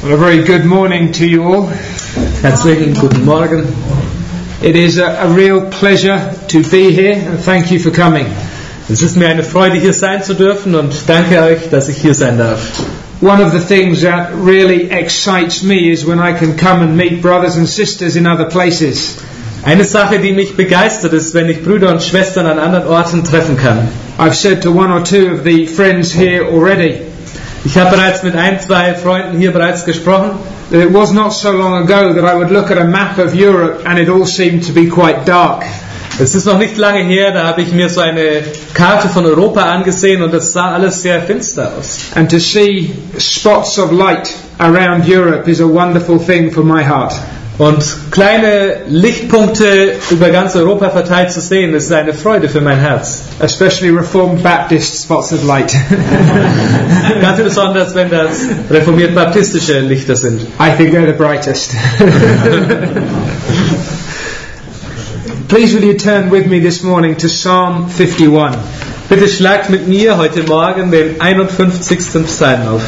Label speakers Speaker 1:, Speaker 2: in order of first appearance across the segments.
Speaker 1: Well, a very good morning to you all.
Speaker 2: Herzlichen guten Morgen.
Speaker 1: It is a real pleasure to be here and thank you for coming.
Speaker 2: Es ist mir eine Freude, hier sein zu dürfen und danke euch, dass ich hier sein darf.
Speaker 1: One of the things that really excites me is when I can come and meet brothers and sisters in other places.
Speaker 2: Eine Sache, die mich begeistert, ist, wenn ich Brüder und Schwestern an anderen Orten treffen kann.
Speaker 1: I've said to one or two of the friends here already.
Speaker 2: Ich habe bereits mit ein, zwei Freunden hier bereits gesprochen.
Speaker 1: It was not so long ago that I would look at a map of Europe and it all seemed to be quite dark.
Speaker 2: Es ist noch nicht lange her, da habe ich mir so eine Karte von Europa angesehen und es sah alles sehr finster aus.
Speaker 1: And to see spots of light around Europe is a wonderful thing for my heart.
Speaker 2: Und kleine Lichtpunkte über ganz Europa verteilt zu sehen, ist eine Freude für mein Herz.
Speaker 1: Especially Reformed Baptist spots of light.
Speaker 2: Ganz besonders, wenn das reformiert-baptistische Lichter sind.
Speaker 1: I think they're the brightest. Please will you turn with me this morning to Psalm 51.
Speaker 2: Bitte schlagt mit mir heute Morgen den 51. Psalm auf.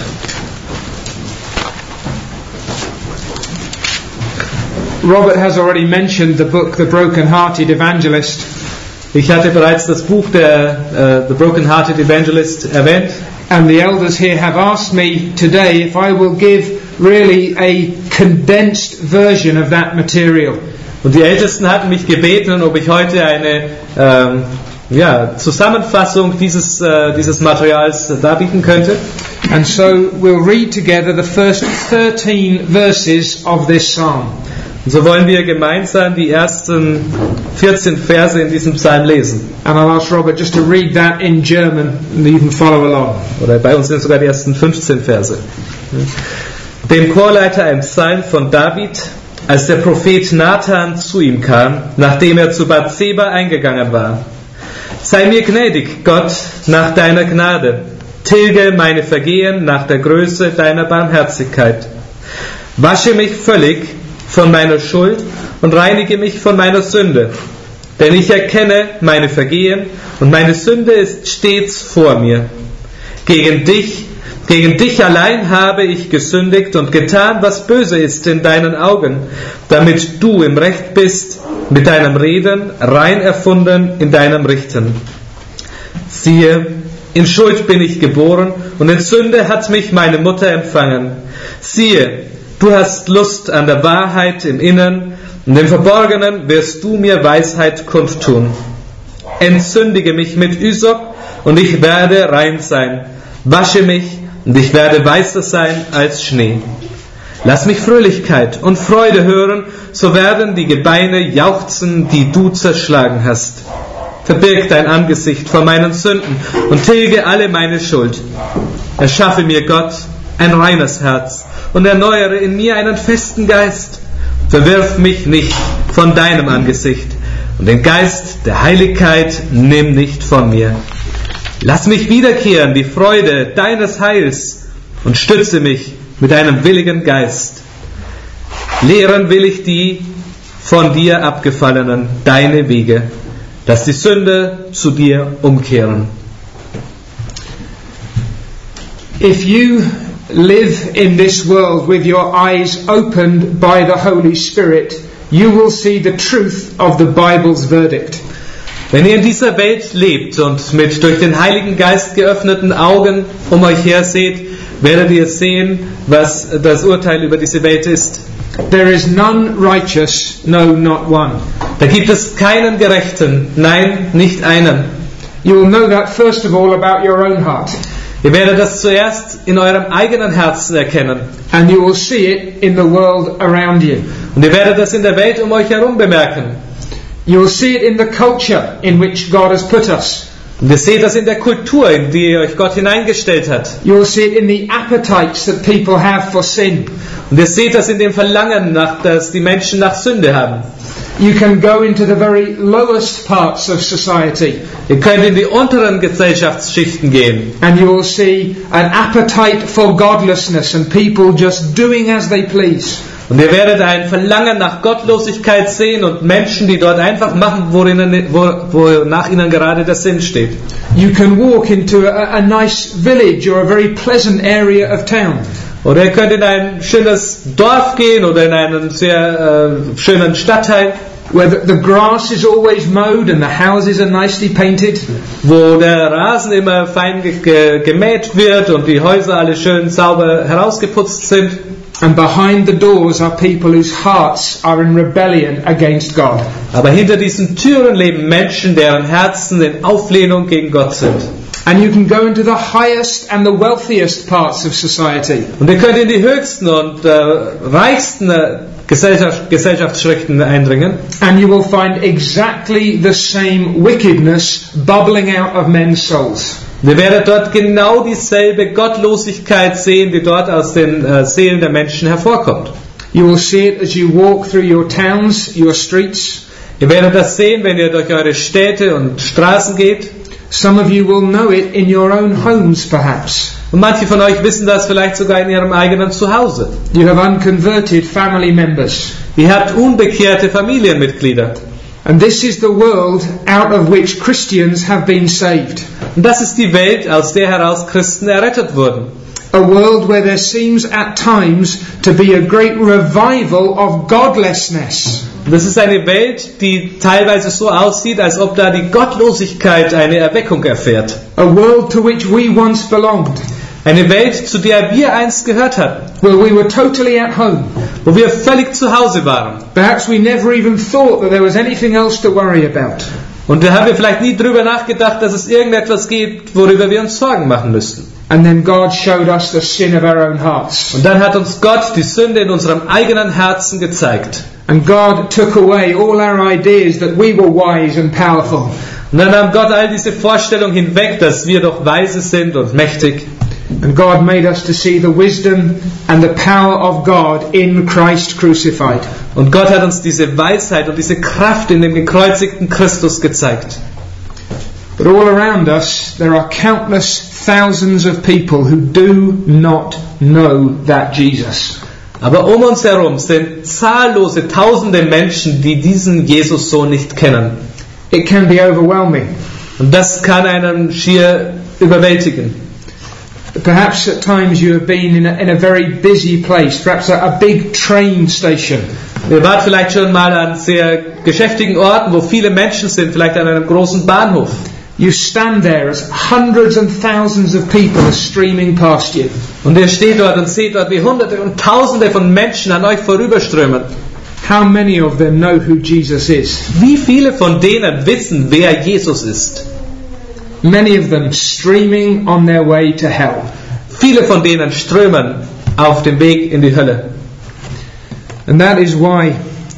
Speaker 1: Robert has already mentioned the book The Broken-Hearted Evangelist.
Speaker 2: Ich hatte bereits das Buch der The Broken-Hearted Evangelist erwähnt.
Speaker 1: And the elders here have asked me today if I will give really a condensed version of that material.
Speaker 2: Und die Ältesten hatten mich gebeten, ob ich heute eine Zusammenfassung dieses Materials darbieten könnte.
Speaker 1: And so we'll read together the first 13 verses of this psalm.
Speaker 2: Und so wollen wir gemeinsam die ersten 14 Verse in diesem Psalm lesen.
Speaker 1: And I'll ask Robert just to read that in German and you can follow along.
Speaker 2: Oder bei uns sind sogar die ersten 15 Verse. Dem Chorleiter ein Psalm von David, als der Prophet Nathan zu ihm kam, nachdem er zu Bathseba eingegangen war. Sei mir gnädig, Gott, nach deiner Gnade. Tilge meine Vergehen nach der Größe deiner Barmherzigkeit. Wasche mich völlig von meiner Schuld und reinige mich von meiner Sünde. Denn ich erkenne meine Vergehen und meine Sünde ist stets vor mir. Gegen dich allein habe ich gesündigt und getan, was böse ist in deinen Augen, damit du im Recht bist, mit deinem Reden rein erfunden in deinem Richten. Siehe, in Schuld bin ich geboren und in Sünde hat mich meine Mutter empfangen. Siehe, du hast Lust an der Wahrheit im Innern und im Verborgenen wirst du mir Weisheit kundtun. Entzündige mich mit Ysop und ich werde rein sein. Wasche mich und ich werde weißer sein als Schnee. Lass mich Fröhlichkeit und Freude hören, so werden die Gebeine jauchzen, die du zerschlagen hast. Verbirg dein Angesicht vor meinen Sünden und tilge alle meine Schuld. Erschaffe mir, Gott, ein reines Herz und erneuere in mir einen festen Geist. Verwirf mich nicht von deinem Angesicht und den Geist der Heiligkeit nimm nicht von mir. Lass mich wiederkehren die Freude deines Heils und stütze mich mit einem willigen Geist. Lehren will ich die von dir abgefallenen deine Wege, dass die Sünde zu dir umkehren.
Speaker 1: If you live in this world with your eyes opened by the Holy Spirit, you will see the truth of the Bible's verdict.
Speaker 2: Wenn ihr in dieser Welt lebt und mit durch den Heiligen Geist geöffneten Augen um euch her seht, werdet ihr sehen, was das Urteil über diese Welt ist.
Speaker 1: There is none righteous, no, not one.
Speaker 2: Da gibt es keinen Gerechten, nein, nicht einen.
Speaker 1: You will know that first of all about your own heart.
Speaker 2: Ihr werdet das zuerst in eurem eigenen Herzen erkennen.
Speaker 1: And you will see it in the world around you.
Speaker 2: Und ihr werdet das in der Welt um euch herum bemerken.
Speaker 1: You will see it in the culture in which God has put us.
Speaker 2: Und ihr seht das in der Kultur, in die euch Gott hineingestellt hat.
Speaker 1: You will see it in the appetites that people have for sin.
Speaker 2: Und ihr seht das in dem Verlangen, das die Menschen nach Sünde haben.
Speaker 1: You can go into the very lowest parts of society.
Speaker 2: Ihr könnt in die unteren Gesellschaftsschichten gehen.
Speaker 1: And you will see an appetite for godlessness and people just doing as they please.
Speaker 2: Und ihr werdet ein Verlangen nach Gottlosigkeit sehen und Menschen, die dort einfach machen, wonach ihnen gerade der Sinn steht.
Speaker 1: You can walk into a nice village or a very pleasant area of town.
Speaker 2: Oder ihr könnt in ein schönes Dorf gehen oder in einen sehr schönen Stadtteil,
Speaker 1: where the grass is always mowed and the houses are nicely painted.
Speaker 2: Wo der Rasen immer fein gemäht wird und die Häuser alle schön sauber herausgeputzt sind.
Speaker 1: And behind the doors are people whose hearts are in rebellion against God.
Speaker 2: Aber hinter diesen Türen leben Menschen, deren Herzen in Auflehnung gegen Gott sind.
Speaker 1: And you can go into the highest and the wealthiest parts of society.
Speaker 2: Und ihr könnt in die höchsten und reichsten Gesellschaftsschichten eindringen.
Speaker 1: And you will find exactly the same wickedness bubbling out of men's souls.
Speaker 2: Ihr werdet dort genau dieselbe Gottlosigkeit sehen, die dort aus den Seelen der Menschen hervorkommt.
Speaker 1: You will see it as you walk through your towns, your streets.
Speaker 2: Ihr werdet das sehen, wenn ihr durch eure Städte und Straßen geht.
Speaker 1: Some of you will know it in your own homes, perhaps.
Speaker 2: Und manche von euch wissen das vielleicht sogar in ihrem eigenen Zuhause.
Speaker 1: You have unconverted family members.
Speaker 2: Ihr habt unbekehrte Familienmitglieder.
Speaker 1: And this is the world out of which Christians have been saved.
Speaker 2: Und das ist die Welt, aus der heraus Christen errettet wurden.
Speaker 1: A world where there seems at times to be a great revival of godlessness.
Speaker 2: Das ist eine Welt, die teilweise so aussieht, als ob da die Gottlosigkeit eine Erweckung erfährt.
Speaker 1: A world to which we once belonged.
Speaker 2: Eine Welt, zu der wir einst gehört hatten.
Speaker 1: Where we were totally at home.
Speaker 2: Wo wir völlig zu Hause waren.
Speaker 1: Perhaps we never even thought that there was anything else to worry about.
Speaker 2: Und da haben wir vielleicht nie drüber nachgedacht, dass es irgendetwas gibt, worüber wir uns Sorgen machen müssten.
Speaker 1: And then God showed us the sin of our own hearts.
Speaker 2: Und dann hat uns Gott die Sünde in unserem eigenen Herzen gezeigt.
Speaker 1: And God took away all our ideas that we were wise and powerful.
Speaker 2: Und dann nahm Gott all diese Vorstellung hinweg, dass wir doch weise sind und mächtig.
Speaker 1: And God made us to see the wisdom and the power of God in Christ crucified.
Speaker 2: Und Gott hat uns diese Weisheit und diese Kraft in dem gekreuzigten Christus gezeigt.
Speaker 1: But all around us there are countless thousands of people who do not know that Jesus.
Speaker 2: Aber um uns herum sind zahllose, tausende Menschen, die diesen Jesus so nicht kennen.
Speaker 1: It can be overwhelming.
Speaker 2: Und das kann einen schier überwältigen.
Speaker 1: Perhaps at times you have been in a very busy place, perhaps a big train station.
Speaker 2: Ihr wart vielleicht schon mal an sehr geschäftigen Orten, wo viele Menschen sind, vielleicht an einem großen Bahnhof.
Speaker 1: You stand there as hundreds and thousands of people are streaming past you.
Speaker 2: Und ihr steht dort und seht dort, wie Hunderte und Tausende von Menschen an euch vorüberströmen.
Speaker 1: How many of them know who Jesus is?
Speaker 2: Wie viele von denen wissen, wer Jesus ist?
Speaker 1: Many of them streaming on their way to hell.
Speaker 2: Viele von denen strömen auf dem Weg in die Hölle.
Speaker 1: And that is why,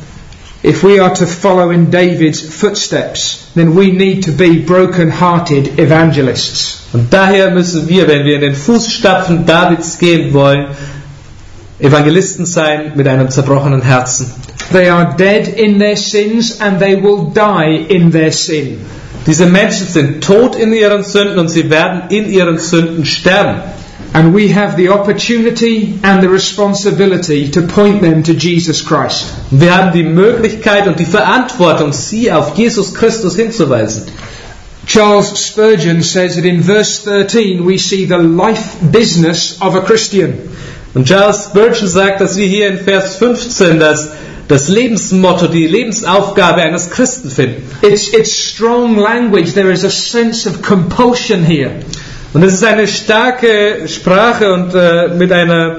Speaker 1: if we are to follow in David's footsteps, then we need to be broken-hearted evangelists.
Speaker 2: Und daher müssen wir, wenn wir in den Fußstapfen Davids gehen wollen, Evangelisten sein mit einem zerbrochenen Herzen.
Speaker 1: They are dead in their sins and they will die in their sin.
Speaker 2: Diese Menschen sind tot in ihren Sünden und sie werden in ihren Sünden sterben.
Speaker 1: And we have the opportunity and the responsibility to point them to Jesus Christ.
Speaker 2: Wir haben die Möglichkeit und die Verantwortung, sie auf Jesus Christus hinzuweisen.
Speaker 1: Charles Spurgeon says that in verse 13 we see the life business of a Christian.
Speaker 2: Und Charles Spurgeon sagt, dass wir hier in Vers 15 das Lebensmotto, die Lebensaufgabe eines Christen finden.
Speaker 1: It's strong language. There is a sense of compulsion here.
Speaker 2: Und es ist eine starke Sprache und mit einem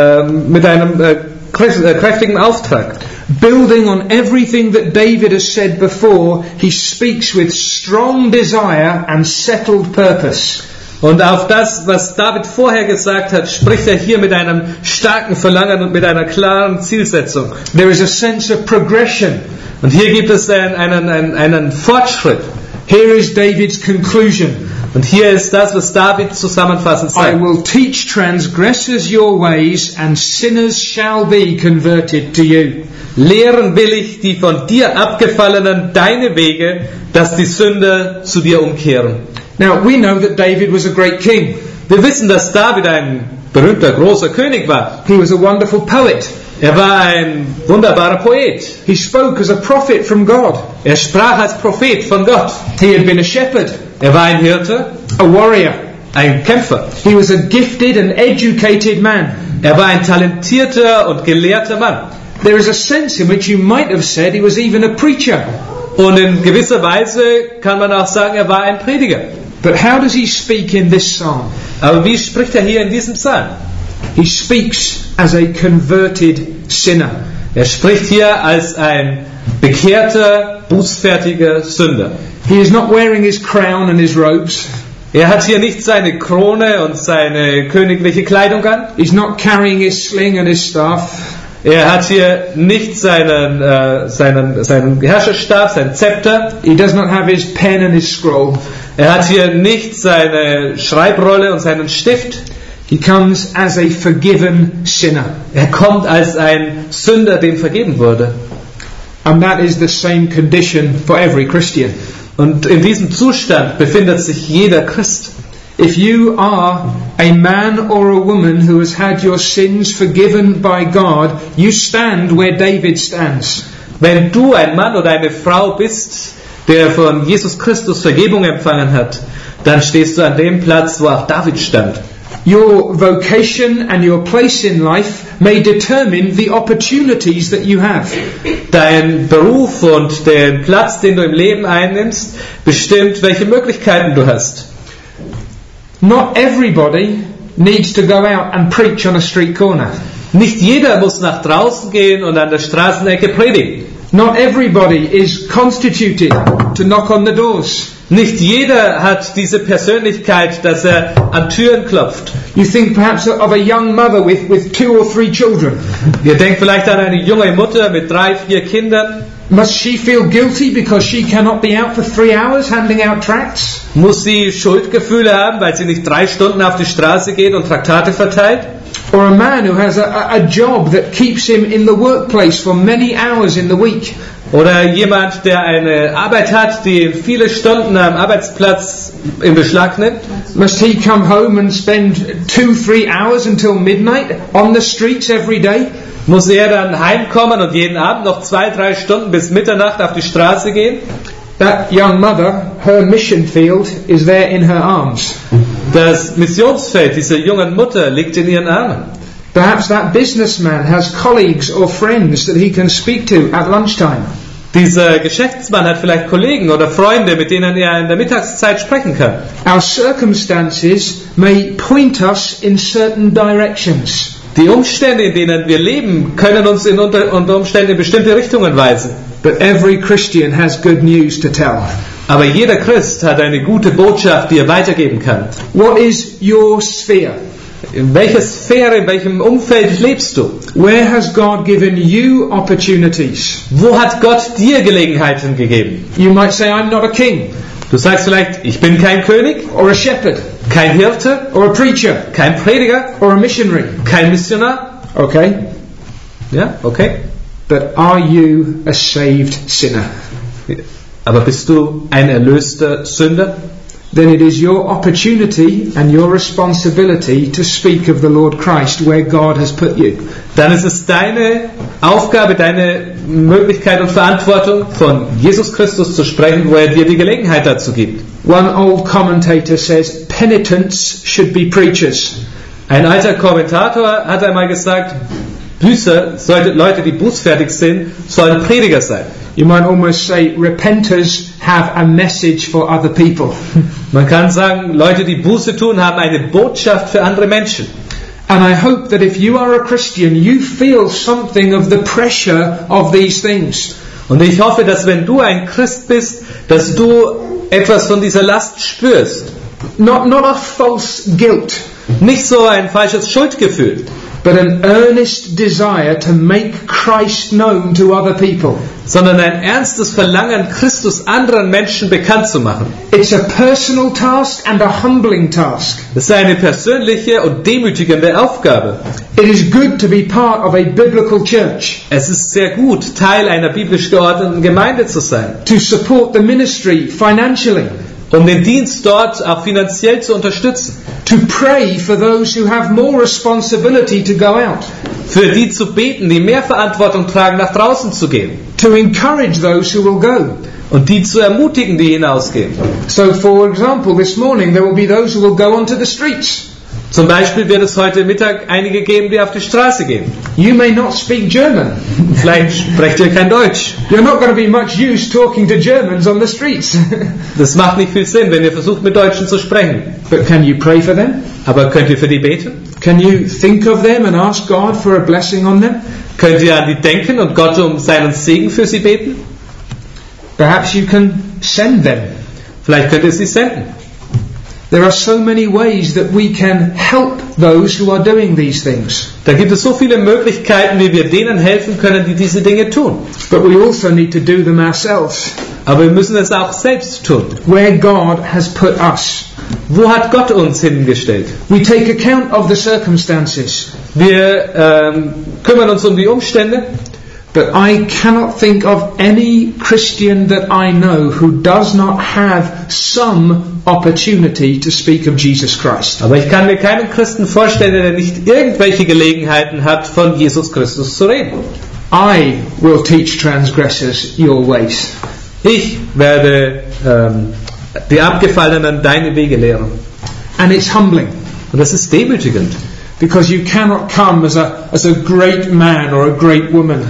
Speaker 2: kräftigen Auftrag.
Speaker 1: Building on everything that David has said before, he speaks with strong desire and settled purpose.
Speaker 2: Und auf das, was David vorher gesagt hat, spricht er hier mit einem starken Verlangen und mit einer klaren Zielsetzung.
Speaker 1: There is a sense of progression.
Speaker 2: Und hier gibt es einen Fortschritt.
Speaker 1: Here is David's conclusion.
Speaker 2: Und hier ist das, was David zusammenfassend sagt.
Speaker 1: I will teach transgressors your ways, and sinners shall be converted to you.
Speaker 2: Lehren will ich die von dir abgefallenen deine Wege, dass die Sünder zu dir umkehren.
Speaker 1: Now we know that David was a great king.
Speaker 2: Wir wissen, dass David ein berühmter, großer König war.
Speaker 1: He was a wonderful poet.
Speaker 2: Er war ein wunderbarer Poet.
Speaker 1: He spoke as a prophet from God.
Speaker 2: Er sprach als Prophet von Gott.
Speaker 1: He had been a shepherd.
Speaker 2: Er war ein Hirte.
Speaker 1: A warrior.
Speaker 2: ein Kämpfer.
Speaker 1: He was a gifted and educated man.
Speaker 2: Er war ein talentierter und gelehrter Mann.
Speaker 1: There is a sense in which you might have said he was even a preacher.
Speaker 2: Und in gewisser Weise kann man auch sagen, er war ein Prediger.
Speaker 1: But how does he speak in this psalm?
Speaker 2: Aber wie spricht er hier in diesem Psalm?
Speaker 1: He speaks as a converted sinner.
Speaker 2: Er spricht hier als ein bekehrter, bußfertiger Sünder.
Speaker 1: He is not wearing his crown and his robes.
Speaker 2: Er hat hier nicht seine Krone und seine königliche Kleidung an.
Speaker 1: He's not carrying his sling and his staff.
Speaker 2: Er hat hier nicht seinen Herrscherstab, sein Zepter.
Speaker 1: He does not have his pen and his scroll.
Speaker 2: Er hat hier nicht seine Schreibrolle und seinen Stift.
Speaker 1: He comes as a forgiven sinner.
Speaker 2: Er kommt als ein Sünder, dem vergeben wurde.
Speaker 1: And that is the same condition for every Christian.
Speaker 2: Und in diesem Zustand befindet sich jeder Christ.
Speaker 1: If you are a man or a woman who has had your sins forgiven by God, you stand where David stands.
Speaker 2: Wenn du ein Mann oder eine Frau bist, der von Jesus Christus Vergebung empfangen hat, dann stehst du an dem Platz, wo auch David stand.
Speaker 1: Your vocation and your place in life may determine the opportunities that you have.
Speaker 2: Dein Beruf und den Platz, den du im Leben einnimmst, bestimmt, welche Möglichkeiten du hast.
Speaker 1: Not everybody needs to go out and preach on a street corner.
Speaker 2: Nicht jeder muss nach draußen gehen und an der Straßenecke predigen.
Speaker 1: Not everybody is constituted to knock on the doors.
Speaker 2: Nicht jeder hat diese Persönlichkeit, dass er an Türen klopft.
Speaker 1: You think perhaps of a young mother with 2 or 3 children.
Speaker 2: Ihr denkt vielleicht an eine junge Mutter mit 3, 4 Kindern.
Speaker 1: Must she feel guilty because she cannot be out for 3 hours handing out tracts?
Speaker 2: Muss sie Schuldgefühle haben, weil sie nicht 3 Stunden auf die Straße geht und Traktate verteilt?
Speaker 1: Or a man who has a job that keeps him in the workplace for many hours in the week?
Speaker 2: Oder jemand, der eine Arbeit hat, die viele Stunden am Arbeitsplatz in Beschlag nimmt?
Speaker 1: Must he come home and spend 2-3 hours until midnight on the streets every day?
Speaker 2: Muss er dann heimkommen und jeden Abend noch 2-3 Stunden bis Mitternacht auf die Straße gehen?
Speaker 1: That young mother, her mission field is there in her arms.
Speaker 2: Das Missionsfeld dieser jungen Mutter liegt in ihren Armen.
Speaker 1: Perhaps that businessman has colleagues or friends that he can speak to at lunchtime.
Speaker 2: Dieser Geschäftsmann hat vielleicht Kollegen oder Freunde, mit denen er in der Mittagszeit sprechen kann.
Speaker 1: Our circumstances may point us in certain directions.
Speaker 2: Die Umstände, in denen wir leben, können uns unter Umständen in bestimmte Richtungen weisen.
Speaker 1: But every Christian has good news to tell.
Speaker 2: Aber jeder Christ hat eine gute Botschaft, die er weitergeben kann.
Speaker 1: What is your sphere?
Speaker 2: In welcher Sphäre, in welchem Umfeld lebst du?
Speaker 1: Where has God given you opportunities?
Speaker 2: Wo hat Gott dir Gelegenheiten gegeben?
Speaker 1: You might say, I'm not a king.
Speaker 2: Du sagst vielleicht, ich bin kein König,
Speaker 1: Or a shepherd.
Speaker 2: kein Hirte,
Speaker 1: Or a preacher.
Speaker 2: kein Prediger,
Speaker 1: Or a missionary.
Speaker 2: kein Missionar.
Speaker 1: Okay.
Speaker 2: Ja, okay.
Speaker 1: But are you a saved sinner?
Speaker 2: Aber bist du ein erlöster Sünder?
Speaker 1: Then it is your opportunity and your responsibility to speak of the Lord Christ where God has put you.
Speaker 2: Dann ist es deine Aufgabe, deine Möglichkeit und Verantwortung, von Jesus Christus zu sprechen, wo er dir die Gelegenheit dazu gibt.
Speaker 1: One old commentator says, penitents should be preachers.
Speaker 2: Ein alter Kommentator hat einmal gesagt, Büßer, Leute, die bußfertig sind, sollen Prediger sein.
Speaker 1: You might almost say, repenters have a message for other people.
Speaker 2: Man kann sagen, Leute, die Buße tun, haben eine Botschaft für andere Menschen.
Speaker 1: And I hope that if you are a Christian, you feel something of the pressure of these things.
Speaker 2: Und ich hoffe, dass wenn du ein Christ bist, dass du etwas von dieser Last spürst.
Speaker 1: Not a false guilt,
Speaker 2: Nicht so ein falsches Schuldgefühl,
Speaker 1: but an earnest desire to make Christ known to other people.
Speaker 2: sondern ein ernstes Verlangen, Christus anderen Menschen bekannt zu machen.
Speaker 1: It's a personal task and a humbling task.
Speaker 2: Das ist eine persönliche und demütigende Aufgabe.
Speaker 1: It is good to be part of a biblical church,
Speaker 2: Es ist sehr gut, Teil einer biblisch geordneten Gemeinde zu sein,
Speaker 1: to support the ministry financially,
Speaker 2: um den Dienst dort auch finanziell zu unterstützen,
Speaker 1: to pray for those who have more responsibility to go out,
Speaker 2: für die zu beten, die mehr Verantwortung tragen, nach draußen zu gehen,
Speaker 1: to encourage those who will go.
Speaker 2: und die zu ermutigen, die hinausgehen.
Speaker 1: So, for example, this morning there will be those who will go onto the streets.
Speaker 2: Zum Beispiel wird es heute Mittag einige geben, die auf die Straße gehen.
Speaker 1: You may not speak German.
Speaker 2: Vielleicht sprecht ihr kein Deutsch.
Speaker 1: You're not going to be much use talking to Germans on the streets.
Speaker 2: Das macht nicht viel Sinn, wenn ihr versucht, mit Deutschen zu sprechen.
Speaker 1: But can you pray for them?
Speaker 2: Aber könnt ihr für die beten?
Speaker 1: Can you think of them and ask God for a blessing on them?
Speaker 2: Könnt ihr an die denken und Gott um seinen Segen für sie beten?
Speaker 1: Perhaps you can send them.
Speaker 2: Vielleicht könnt ihr sie senden.
Speaker 1: There are so many ways that we can help those who are doing these things.
Speaker 2: Da gibt es so viele Möglichkeiten, wie wir denen helfen können, die diese Dinge tun.
Speaker 1: But we also need to do them ourselves.
Speaker 2: Aber wir müssen es auch selbst tun.
Speaker 1: Where God has put us.
Speaker 2: Wo hat Gott uns hingestellt?
Speaker 1: We take account of the circumstances.
Speaker 2: Wir kümmern uns um die Umstände.
Speaker 1: But I cannot think of any Christian that I know who does not have some opportunity to speak of Jesus Christ.
Speaker 2: Aber ich kann mir keinen Christen vorstellen, der nicht irgendwelche Gelegenheiten hat, von Jesus Christus zu reden.
Speaker 1: I will teach transgressors your ways.
Speaker 2: Ich werde die Abgefallenen deine Wege lehren.
Speaker 1: And it's humbling.
Speaker 2: Und das ist demütigend.
Speaker 1: Because you cannot come as a great man or a great woman.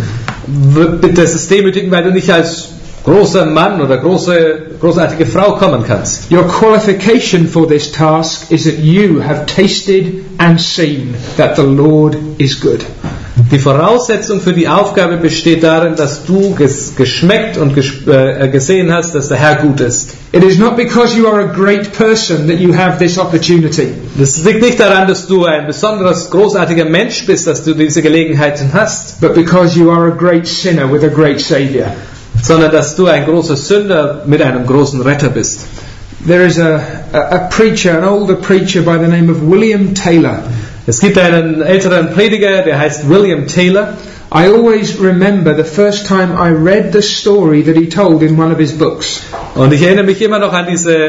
Speaker 2: Das ist demütigend, weil du nicht als großer Mann oder großartige Frau kommen kannst.
Speaker 1: Your qualification for this task is that you have tasted and seen that the Lord is good.
Speaker 2: Die Voraussetzung für die Aufgabe besteht darin, dass du geschmeckt und gesehen hast, dass der Herr gut ist.
Speaker 1: It is not because you are a great person that you have this opportunity.
Speaker 2: Das liegt nicht daran, dass du ein besonders großartiger Mensch bist, dass du diese Gelegenheiten hast,
Speaker 1: But because you are a great sinner with a great Saviour.
Speaker 2: sondern dass du ein großer Sünder mit einem großen Retter bist.
Speaker 1: There is a preacher, an older preacher by the name of William Taylor.
Speaker 2: Es gibt einen älteren Prediger, der heißt William Taylor.
Speaker 1: I always remember the first time I read the story that he told in one of his books.
Speaker 2: Und ich erinnere mich immer noch an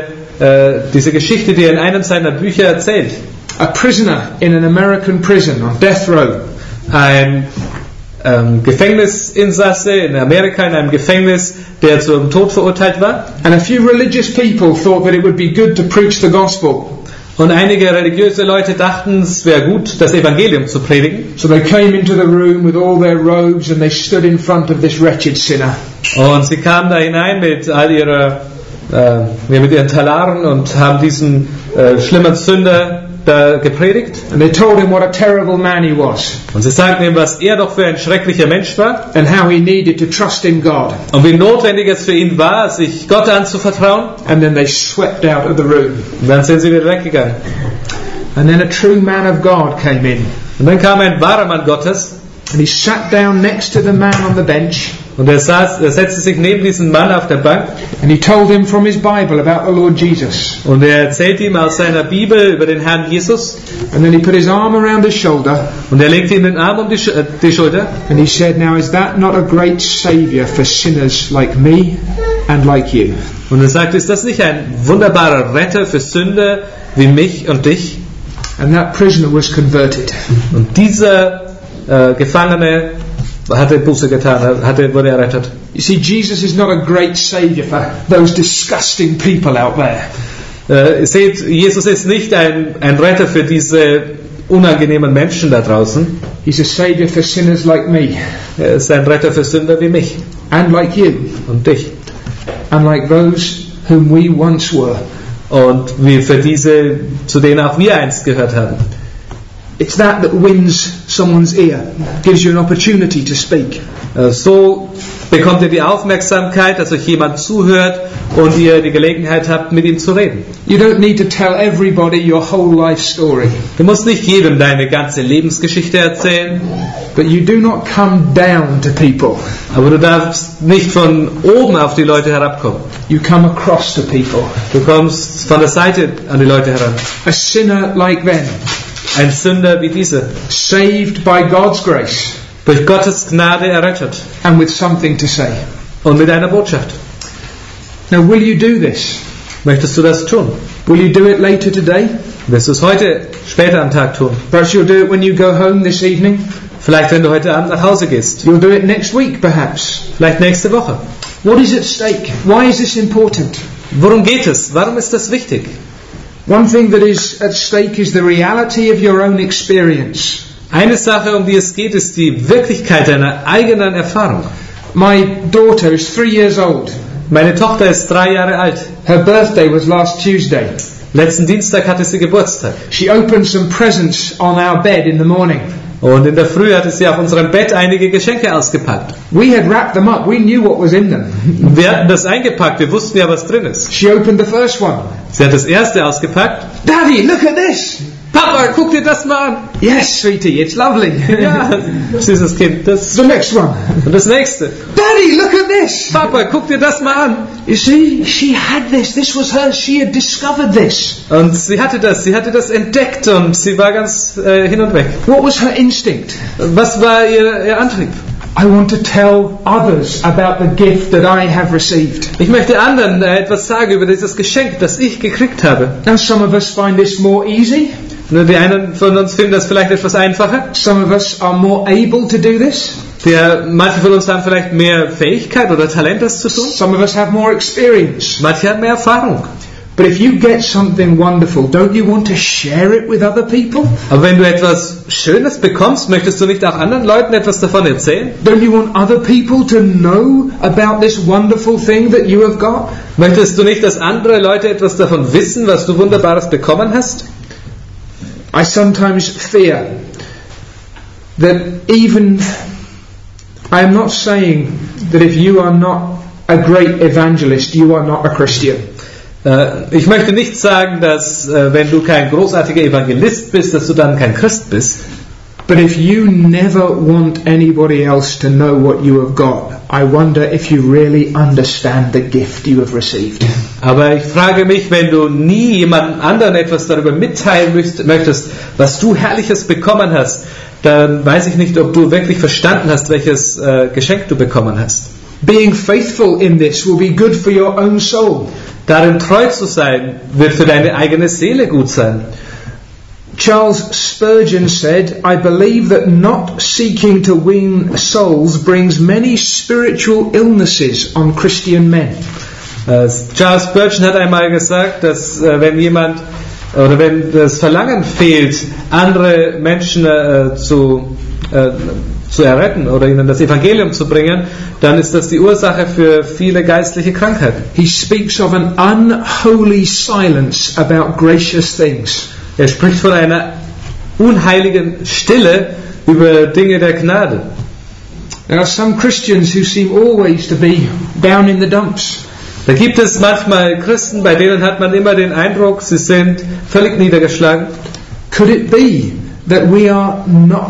Speaker 2: diese Geschichte, die er in einem seiner Bücher erzählt.
Speaker 1: A prisoner in an American prison on death row.
Speaker 2: Ein Gefängnisinsasse in Amerika, in einem Gefängnis, der zum Tod verurteilt war.
Speaker 1: And a few religious people thought that it would be good to preach the gospel.
Speaker 2: Und einige religiöse Leute dachten, es wäre gut, das Evangelium zu predigen.
Speaker 1: So they came into the room with all their robes and they stood in front of this wretched sinner.
Speaker 2: Und sie kamen da hinein mit all mit ihren Talaren und haben diesen schlimmen Sünder da gepredigt.
Speaker 1: And they told him what a terrible man he was.
Speaker 2: Und sie sagten ihm, was er doch für ein schrecklicher Mensch war.
Speaker 1: And how he needed to trust in God.
Speaker 2: Und wie notwendig es für ihn war, sich Gott anzuvertrauen.
Speaker 1: And then they swept out of the room.
Speaker 2: Und dann sind sie wieder weggegangen.
Speaker 1: And then a true man of God came in.
Speaker 2: Und dann kam ein wahrer Mann Gottes.
Speaker 1: And he sat down next to the man on the bench.
Speaker 2: Und er setzte sich neben diesen Mann auf der Bank.
Speaker 1: And he told him from his Bible about the Lord Jesus.
Speaker 2: Und er erzählte ihm aus seiner Bibel über den Herrn Jesus.
Speaker 1: And then he put his arm around his shoulder.
Speaker 2: Und er legte ihm den Arm um die Schulter.
Speaker 1: And he said, "Now is that not a great Saviour for sinners like me and like you?"
Speaker 2: Und er sagte, ist das nicht ein wunderbarer Retter für Sünder wie mich und dich?
Speaker 1: And that prisoner was converted.
Speaker 2: Und dieser Gefangene hatte Buße getan, wurde errettet.
Speaker 1: You see, Jesus is not a great Saviour for those disgusting people out there.
Speaker 2: Ihr seht, Jesus ist nicht ein Retter für diese unangenehmen Menschen da draußen.
Speaker 1: He's a Saviour for sinners like me.
Speaker 2: Er ist ein Retter für Sünder wie mich
Speaker 1: and like you.
Speaker 2: Und dich.
Speaker 1: And like those whom we once were.
Speaker 2: Und wie für diese, zu denen auch wir einst gehört haben.
Speaker 1: It's that wins someone's ear, gives you an opportunity to speak.
Speaker 2: So bekommt ihr die Aufmerksamkeit, dass euch jemand zuhört und ihr die Gelegenheit habt, mit ihm zu reden.
Speaker 1: You don't need to tell everybody your whole life story.
Speaker 2: Du musst nicht jedem deine ganze Lebensgeschichte erzählen.
Speaker 1: But you do not come down to people.
Speaker 2: Aber du darfst nicht von oben auf die Leute herabkommen.
Speaker 1: You come across to people.
Speaker 2: Du kommst von der Seite an die Leute heran.
Speaker 1: A sinner like them.
Speaker 2: Ein Sünder wie diese.
Speaker 1: Saved by God's grace.
Speaker 2: Durch Gottes Gnade errettet.
Speaker 1: And with something to say.
Speaker 2: Und mit einer Botschaft.
Speaker 1: Now, will you do this?
Speaker 2: Möchtest du das tun?
Speaker 1: Will you do it later today?
Speaker 2: Wirst du es heute, später am Tag tun?
Speaker 1: Perhaps you'll do it when you go home this evening.
Speaker 2: Vielleicht, wenn du heute Abend nach Hause gehst.
Speaker 1: You'll do it next week, perhaps.
Speaker 2: Vielleicht nächste Woche.
Speaker 1: What is at stake? Why is this important?
Speaker 2: Worum geht es? Warum ist das wichtig?
Speaker 1: One thing that is at stake is the reality of your own experience.
Speaker 2: Eine Sache, um die es geht, ist die Wirklichkeit deiner eigenen Erfahrung.
Speaker 1: My daughter is 3 years old.
Speaker 2: Meine Tochter ist 3 Jahre alt.
Speaker 1: Her birthday was last Tuesday.
Speaker 2: Letzten Dienstag hatte sie Geburtstag.
Speaker 1: She opened some presents on our bed in the morning.
Speaker 2: Und in der Früh hatte sie auf unserem Bett einige Geschenke ausgepackt.
Speaker 1: We had wrapped them up. We knew what was in them.
Speaker 2: Wir hatten das eingepackt, wir wussten ja, was drin ist.
Speaker 1: She opened the first one.
Speaker 2: Sie hat das erste ausgepackt.
Speaker 1: Daddy, look at this.
Speaker 2: Papa, guck dir das mal an.
Speaker 1: Yes, sweetie, it's lovely.
Speaker 2: Ja, süßes Kind.
Speaker 1: The next one.
Speaker 2: Und das nächste.
Speaker 1: Daddy, look at this.
Speaker 2: Papa, guck dir das mal an.
Speaker 1: You see, she had this. This was hers. She had discovered this.
Speaker 2: Und sie hatte das entdeckt und sie war ganz hin und weg.
Speaker 1: What was her instinct?
Speaker 2: Was war ihr Antrieb?
Speaker 1: I want to tell others about the gift that I have received.
Speaker 2: Ich möchte anderen etwas sagen über dieses Geschenk, das ich gekriegt habe.
Speaker 1: Now some of us find this more easy.
Speaker 2: Die einen von uns finden das vielleicht etwas einfacher.
Speaker 1: Some of us are more able to do this.
Speaker 2: Manche von uns haben vielleicht mehr Fähigkeit oder Talent, das zu tun.
Speaker 1: Some of us have more experience.
Speaker 2: Manche haben mehr Erfahrung.
Speaker 1: But if you get something wonderful, don't you want to share it with other people?
Speaker 2: Aber wenn du etwas Schönes bekommst, möchtest du nicht auch anderen Leuten etwas davon erzählen?
Speaker 1: Don't you want other people to know about this wonderful thing that you have got?
Speaker 2: Möchtest du nicht, dass andere Leute etwas davon wissen, was du Wunderbares bekommen hast?
Speaker 1: I sometimes fear that even, I am not saying that if you are not a great evangelist, you are not a Christian.
Speaker 2: Ich möchte nicht sagen, dass wenn du kein großartiger Evangelist bist, dass du dann kein Christ bist.
Speaker 1: But if you never want anybody else to know what you have got, I wonder if you really understand the gift you have received.
Speaker 2: Aber ich frage mich, wenn du nie jemandem anderen etwas darüber mitteilen möchtest, was du Herrliches bekommen hast, dann weiß ich nicht, ob du wirklich verstanden hast, welches Geschenk du bekommen hast.
Speaker 1: Being faithful in this will be good for your own soul.
Speaker 2: Darin treu zu sein, wird für deine eigene Seele gut sein.
Speaker 1: Charles Spurgeon said, I believe that not seeking to win souls brings many spiritual illnesses on Christian men.
Speaker 2: Charles Spurgeon hat einmal gesagt, dass wenn das Verlangen fehlt, andere Menschen zu erretten oder ihnen das Evangelium zu bringen, dann ist das die Ursache für viele geistliche Krankheiten.
Speaker 1: He speaks of an unholy silence about gracious things.
Speaker 2: Er spricht von einer unheiligen Stille über Dinge der Gnade.
Speaker 1: There are some Christians who seem always to be down in the dumps.
Speaker 2: Da gibt es manchmal Christen, bei denen hat man immer den Eindruck, sie sind völlig niedergeschlagen.
Speaker 1: Could it be that we are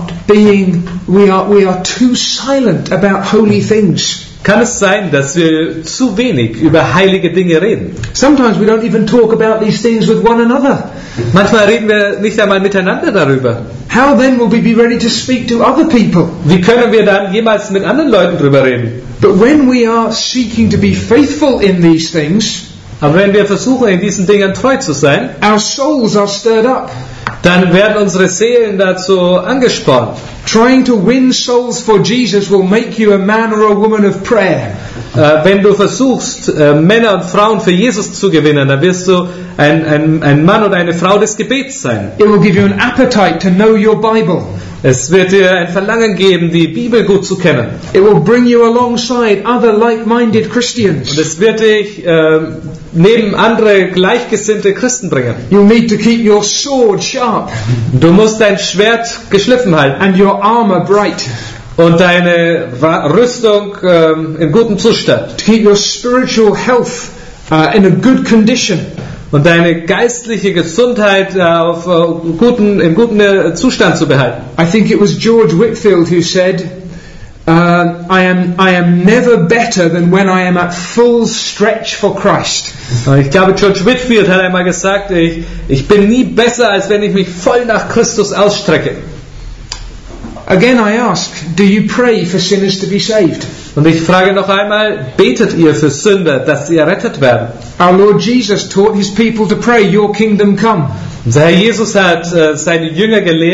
Speaker 1: too silent about holy things?
Speaker 2: Kann es sein, dass wir zu wenig über heilige Dinge reden?
Speaker 1: Sometimes we don't even talk about these things with one another.
Speaker 2: Manchmal reden wir nicht einmal miteinander darüber.
Speaker 1: How then will we be ready to speak to other people?
Speaker 2: Wie können wir dann jemals mit anderen Leuten drüber reden?
Speaker 1: But when we are seeking to be faithful in these things,
Speaker 2: aber wenn wir versuchen, in diesen Dingen treu zu sein,
Speaker 1: our souls are stirred up.
Speaker 2: Dann werden unsere Seelen dazu angespornt.
Speaker 1: Trying to win souls for Jesus will make you a man or a woman of prayer.
Speaker 2: Wenn du versuchst, Männer und Frauen für Jesus zu gewinnen, dann wirst du ein Mann oder eine Frau des Gebets sein.
Speaker 1: It will give you an appetite to know your Bible.
Speaker 2: Es wird dir ein Verlangen geben, die Bibel gut zu kennen.
Speaker 1: It will bring you alongside other like-minded Christians.
Speaker 2: Und es wird dich neben andere gleichgesinnte Christen bringen.
Speaker 1: You'll need to keep your sword sharp.
Speaker 2: Du musst dein Schwert geschliffen halten.
Speaker 1: And your armor bright.
Speaker 2: Und deine Rüstung in gutem Zustand.
Speaker 1: To keep your spiritual health in a good condition.
Speaker 2: Und deine geistliche Gesundheit in gutem Zustand zu behalten.
Speaker 1: I think it was George Whitefield who said, I am never better than when I am at full stretch for Christ.
Speaker 2: Ich glaube, George Whitefield hat einmal gesagt, ich bin nie besser, als wenn ich mich voll nach Christus ausstrecke.
Speaker 1: Again I ask, do you pray for sinners to be saved?
Speaker 2: Und ich frage noch einmal, betet ihr für Sünder, dass sie errettet werden?
Speaker 1: Our Lord Jesus taught his people to pray, your kingdom come.
Speaker 2: Unser Herr Jesus hat seine Jünger gelehrt,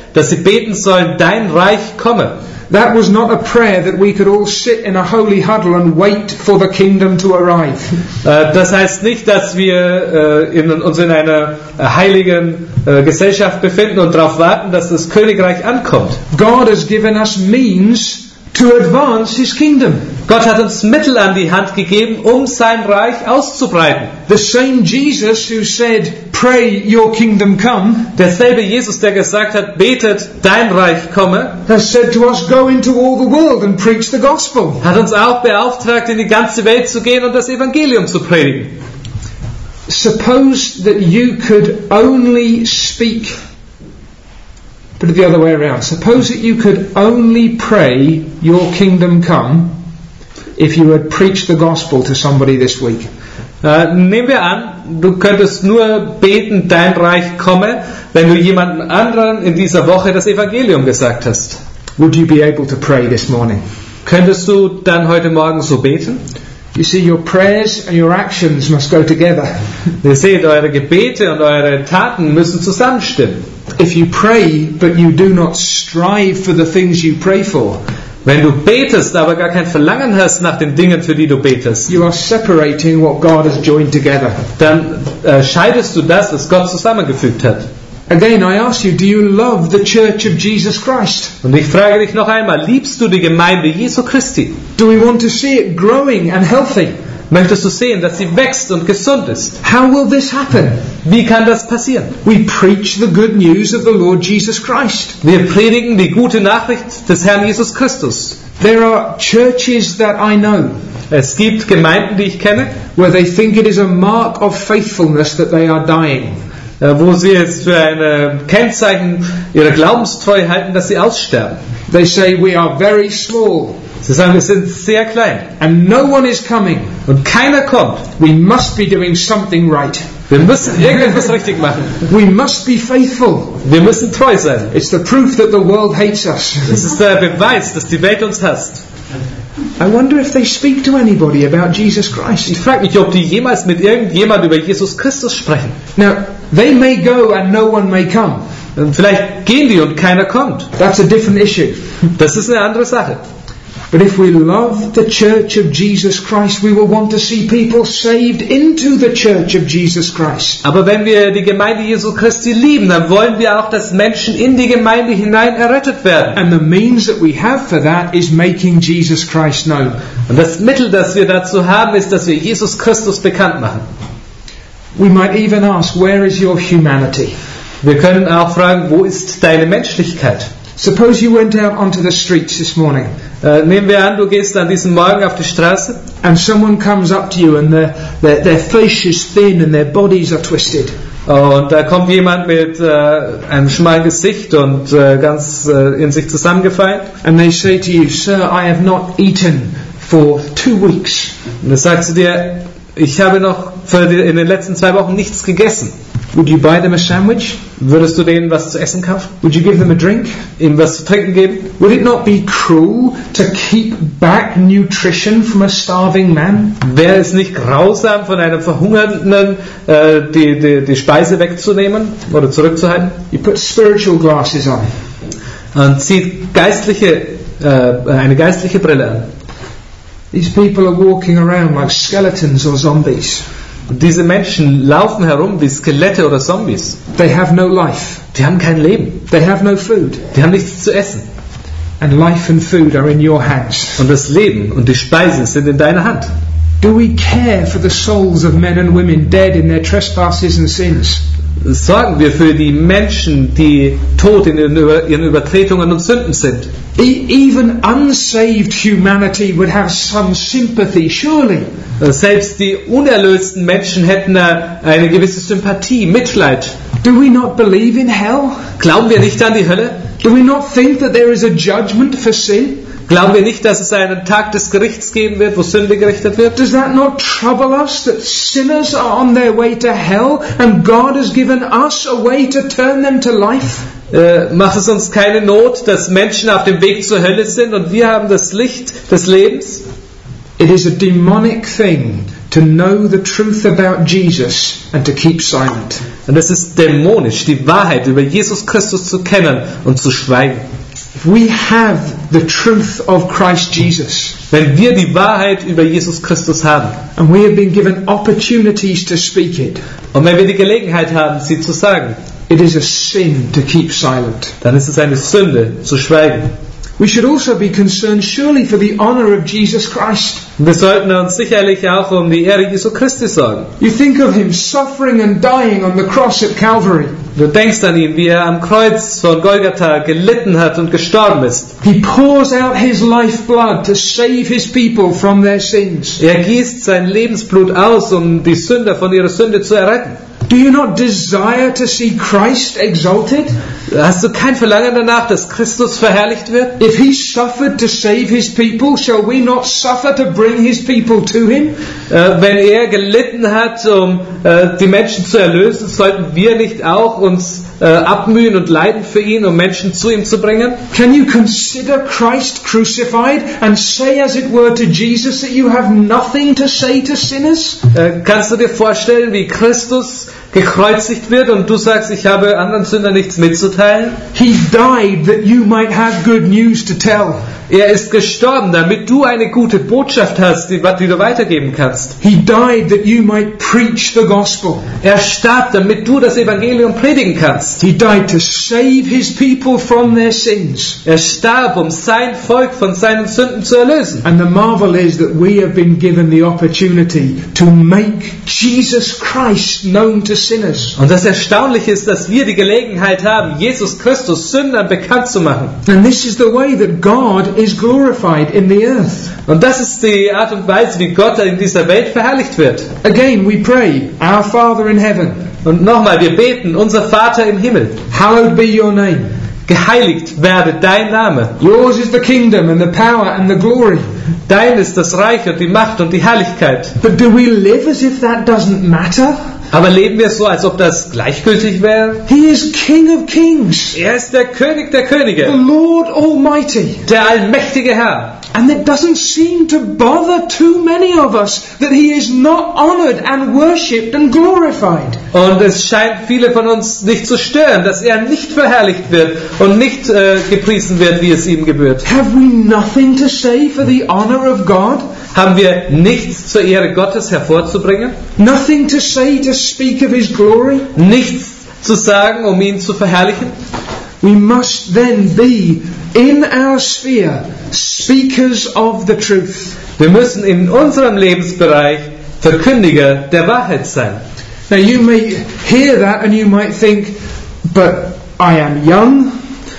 Speaker 2: dass sie beten sollen, dein Reich komme.
Speaker 1: That was not a prayer that we could all sit in a holy huddle and wait for the kingdom to arrive.
Speaker 2: Das heißt nicht, dass wir uns in einer heiligen Gesellschaft befinden und darauf warten, dass das Königreich ankommt.
Speaker 1: God has given us means to advance His kingdom.
Speaker 2: Gott hat uns Mittel an die Hand gegeben, um sein Reich auszubreiten.
Speaker 1: The same Jesus who said, "Pray your kingdom come,"
Speaker 2: derselbe Jesus, der gesagt hat, betet, dein Reich komme,
Speaker 1: has said to us, "Go into all the world and preach the gospel."
Speaker 2: hat uns auch beauftragt, in die ganze Welt zu gehen und das Evangelium zu predigen.
Speaker 1: Suppose that you could only speak, put it the other way around. Suppose that you could only pray your kingdom come if you had preached the gospel to somebody this week.
Speaker 2: Nehmen wir an, du könntest nur beten, dein Reich komme, wenn du jemandem anderen in dieser Woche das Evangelium gesagt hast.
Speaker 1: Would you be able to pray this morning?
Speaker 2: Könntest du dann heute Morgen so beten?
Speaker 1: You see, your prayers and your actions must go together.
Speaker 2: Ihr seht, eure Gebete und eure Taten müssen zusammenstimmen.
Speaker 1: If you pray, but you do not strive for the things you pray for,
Speaker 2: wenn du betest, aber gar kein Verlangen hast nach den Dingen, für die du betest,
Speaker 1: you are separating what God has joined together.
Speaker 2: Dann scheidest du das, was Gott zusammengefügt hat.
Speaker 1: Again, I ask you, do you love the Church of Jesus Christ?
Speaker 2: Und ich frage dich noch einmal, liebst du die Gemeinde Jesu Christi?
Speaker 1: Do we want to see it growing and healthy?
Speaker 2: Möchtest du sehen, dass sie wächst und gesund ist?
Speaker 1: How will this happen?
Speaker 2: Wie kann das passieren?
Speaker 1: We preach the good news of the Lord Jesus Christ.
Speaker 2: Wir predigen die gute Nachricht des Herrn Jesus Christus.
Speaker 1: There are churches that I know.
Speaker 2: Es gibt Gemeinden, die ich kenne,
Speaker 1: where they think it is a mark of faithfulness that they are dying.
Speaker 2: Wo sie es für ein Kennzeichen ihrer Glaubenstreue halten, dass sie aussterben.
Speaker 1: They say we are very small.
Speaker 2: Sie sagen, wir sind sehr klein.
Speaker 1: And no one is coming.
Speaker 2: Und keiner kommt.
Speaker 1: We must be doing something right.
Speaker 2: Wir müssen irgendetwas richtig machen.
Speaker 1: We must be faithful.
Speaker 2: Wir müssen treu sein.
Speaker 1: It's the proof that the world hates us.
Speaker 2: Das ist der Beweis, dass die Welt uns hasst.
Speaker 1: I wonder if they speak to anybody about Jesus Christ.
Speaker 2: Ich frage mich, ob die jemals mit irgendjemand über Jesus Christus sprechen.
Speaker 1: Now, they may go and no one may come.
Speaker 2: Und vielleicht gehen die und keiner kommt.
Speaker 1: That's a different issue.
Speaker 2: Das ist eine andere Sache.
Speaker 1: But if we love the Church of Jesus Christ, we will want to see people saved into the Church of Jesus Christ.
Speaker 2: Aber wenn wir die Gemeinde Jesu Christi lieben, dann wollen wir auch, dass Menschen in die Gemeinde hinein errettet werden.
Speaker 1: And the means that we have for that is making Jesus Christ known.
Speaker 2: Und das Mittel, das wir dazu haben, ist, dass wir Jesus Christus bekannt machen.
Speaker 1: We might even ask, where is your humanity?
Speaker 2: Wir können auch fragen, wo ist deine Menschlichkeit?
Speaker 1: Suppose you went out onto the streets this morning.
Speaker 2: Nehmen wir an, du gehst an diesem Morgen auf die Straße.
Speaker 1: And someone comes up to you and their face is thin and their bodies are twisted.
Speaker 2: Und da kommt jemand mit einem schmalen Gesicht und ganz in sich zusammengefallen.
Speaker 1: And they say to you, "Sir, I have not eaten for 2 weeks."
Speaker 2: Und dann sagt sie dir, ich habe noch in den letzten 2 Wochen nichts gegessen.
Speaker 1: Would you buy them a sandwich?
Speaker 2: Würdest du denen was zu essen kaufen?
Speaker 1: Would you give them a drink?
Speaker 2: Ihm was zu trinken geben?
Speaker 1: Would it not be cruel to keep back nutrition from a starving man?
Speaker 2: Wäre es nicht grausam, von einem Verhungernden die Speise wegzunehmen oder zurückzuhalten?
Speaker 1: You put spiritual glasses on.
Speaker 2: Und zieht eine geistliche Brille an.
Speaker 1: These people are walking around like skeletons or zombies.
Speaker 2: Und diese Menschen laufen herum wie Skelette oder Zombies.
Speaker 1: They have no life.
Speaker 2: Die haben kein Leben.
Speaker 1: They have no food.
Speaker 2: Die haben nichts zu essen.
Speaker 1: And life and food are in your hands.
Speaker 2: Und das Leben und die Speisen sind in deiner Hand.
Speaker 1: Do we care for the souls of men and women dead in their trespasses and sins?
Speaker 2: Sorgen wir für die Menschen, die tot in ihren Übertretungen und Sünden sind.
Speaker 1: Even unsaved humanity would have some sympathy, surely.
Speaker 2: Selbst die unerlösten Menschen hätten eine gewisse Sympathie, Mitleid.
Speaker 1: Do we not believe in hell?
Speaker 2: Glauben wir nicht an die Hölle?
Speaker 1: Do we not think that there is a judgment for sin?
Speaker 2: Glauben wir nicht, dass es einen Tag des Gerichts geben wird, wo Sünde gerichtet wird?
Speaker 1: Does that not trouble us that sinners are on their way to hell and God has given us a way to turn them to life?
Speaker 2: Macht es uns keine Not, dass Menschen auf dem Weg zur Hölle sind und wir haben das Licht des Lebens?
Speaker 1: It is a demonic thing to know the truth about Jesus and to keep silent.
Speaker 2: Und es ist dämonisch, die Wahrheit über Jesus Christus zu kennen und zu schweigen.
Speaker 1: If we have the truth of Christ Jesus,
Speaker 2: Wenn wir die Wahrheit über Jesus Christus haben
Speaker 1: and we have been given opportunities to speak it,
Speaker 2: und wenn wir die Gelegenheit haben, sie zu sagen,
Speaker 1: it is a sin to keep silent.
Speaker 2: dann ist es eine Sünde, zu schweigen.
Speaker 1: We should also be concerned surely for the honor of Jesus Christ.
Speaker 2: Und wir sollten uns sicherlich auch um die Ehre Jesu Christi sorgen.
Speaker 1: You think of him suffering and dying on the cross at Calvary.
Speaker 2: Du denkst an ihn, wie er am Kreuz von Golgatha gelitten hat und gestorben ist.
Speaker 1: He pours out his lifeblood to save his people from their sins.
Speaker 2: Er gießt sein Lebensblut aus, um die Sünder von ihrer Sünde zu erretten.
Speaker 1: Do you not desire to see Christ exalted?
Speaker 2: Hast du kein Verlangen danach, dass Christus verherrlicht wird?
Speaker 1: If he suffered to save his people, shall we not suffer to bring his people to him?
Speaker 2: Wenn er gelitten hat, um die Menschen zu erlösen, sollten wir nicht auch uns abmühen und leiden für ihn, um Menschen zu ihm zu bringen?
Speaker 1: Can you consider Christ crucified and say as it were to Jesus that you have nothing to say to sinners?
Speaker 2: Kannst du dir vorstellen, wie Christus gekreuzigt wird und du sagst, ich habe anderen Sündern nichts mitzuteilen?
Speaker 1: He died that you might have good news to tell.
Speaker 2: Er ist gestorben, damit du eine gute Botschaft hast, die du weitergeben kannst.
Speaker 1: He died that you might preach the gospel.
Speaker 2: Er starb, damit du das Evangelium predigen kannst.
Speaker 1: He died to save his people from their sins.
Speaker 2: Er starb, um sein Volk von seinen Sünden zu erlösen.
Speaker 1: And the marvel is that we have been given the opportunity to make Jesus Christ known to sinners.
Speaker 2: Und das Erstaunliche ist, dass wir die Gelegenheit haben, Jesus Christus Sündern bekannt zu machen.
Speaker 1: And this is the way that God is glorified in the earth.
Speaker 2: Und das ist die Art und Weise, wie Gott in dieser Welt verherrlicht wird.
Speaker 1: Again, we pray, Our Father in heaven,
Speaker 2: Und nochmal, wir beten, unser Vater im Himmel,
Speaker 1: hallowed be your name.
Speaker 2: geheiligt werde dein Name.
Speaker 1: Yours is the kingdom and the power and the glory.
Speaker 2: Dein ist das Reich und die Macht und die Herrlichkeit.
Speaker 1: But do we live as if that doesn't matter?
Speaker 2: Aber leben wir so, als ob das gleichgültig wäre?
Speaker 1: He is King of kings,
Speaker 2: Er ist der König der
Speaker 1: the
Speaker 2: Könige,
Speaker 1: Lord Almighty.
Speaker 2: der allmächtige Herr.
Speaker 1: And it doesn't seem to bother too many of us that He is not honored and worshipped and glorified.
Speaker 2: Und es scheint viele von uns nicht zu stören, dass er nicht verherrlicht wird und nicht gepriesen wird, wie es ihm gebührt.
Speaker 1: Have we nothing to say for the honor of God?
Speaker 2: Haben wir nichts zur Ehre Gottes hervorzubringen?
Speaker 1: Nothing to say to speak of His glory?
Speaker 2: Nichts zu sagen, um ihn zu verherrlichen?
Speaker 1: We must then be, in our sphere, speakers of the truth.
Speaker 2: Wir müssen in unserem Lebensbereich Verkündiger der Wahrheit sein.
Speaker 1: Now you may hear that and you might think, but I am young,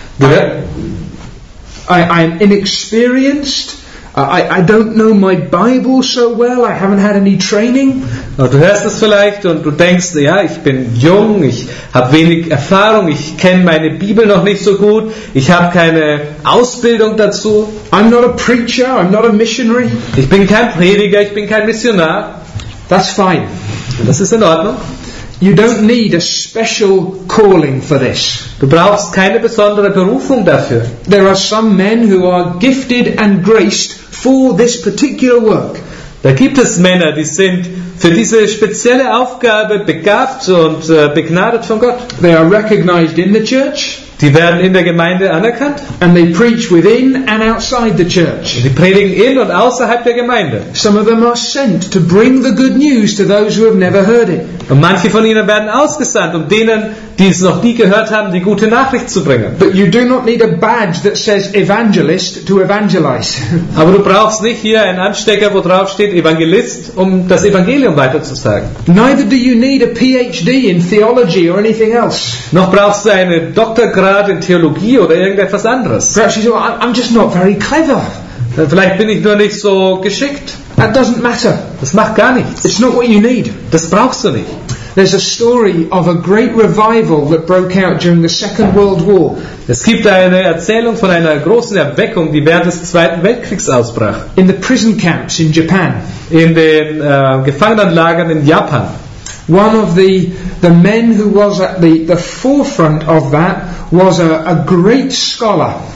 Speaker 1: I am inexperienced, I don't know my Bible so well, I haven't had any training.
Speaker 2: Du hörst es vielleicht und du denkst, ja, ich bin jung, ich habe wenig Erfahrung, ich kenne meine Bibel noch nicht so gut, ich habe keine Ausbildung dazu.
Speaker 1: I'm not a preacher, I'm not a missionary.
Speaker 2: Ich bin kein Prediger, ich bin kein Missionar.
Speaker 1: That's fine.
Speaker 2: Und das ist in Ordnung.
Speaker 1: You don't need a special calling for this.
Speaker 2: Du brauchst keine besondere Berufung dafür.
Speaker 1: There are some men who are gifted and graced for this particular work.
Speaker 2: Da gibt es Männer, die sind für diese spezielle Aufgabe begabt und begnadet von Gott.
Speaker 1: They are recognized in the church.
Speaker 2: Die werden in der Gemeinde anerkannt.
Speaker 1: And they preach within and outside the church.
Speaker 2: Die predigen in und außerhalb der Gemeinde.
Speaker 1: Some of them are sent to bring the good news to those who have never heard it.
Speaker 2: Und manche von ihnen werden ausgesandt, um denen, die es noch nie gehört haben, die gute Nachricht zu bringen.
Speaker 1: But you do not need a badge that says evangelist to evangelize.
Speaker 2: Aber du brauchst nicht hier einen Anstecker, wo drauf steht Evangelist, um das Evangelium weiterzusagen.
Speaker 1: Neither do you need a PhD in theology or anything else.
Speaker 2: Noch brauchst du einen Doktorgrad in Theologie oder irgendetwas anderes.
Speaker 1: Perhaps you say, well, I'm just not very clever.
Speaker 2: Vielleicht bin ich nur nicht so geschickt.
Speaker 1: That doesn't matter.
Speaker 2: Das macht gar nichts.
Speaker 1: It's not what you need.
Speaker 2: Das brauchst du nicht.
Speaker 1: There's a story of a great revival that broke out during the Second World War.
Speaker 2: Es gibt eine Erzählung von einer großen Erweckung, die während des Zweiten Weltkriegs ausbrach.
Speaker 1: In the prison camps in Japan.
Speaker 2: In den Gefangenenlagern in Japan.
Speaker 1: One of the men who was at the forefront of that was a great scholar.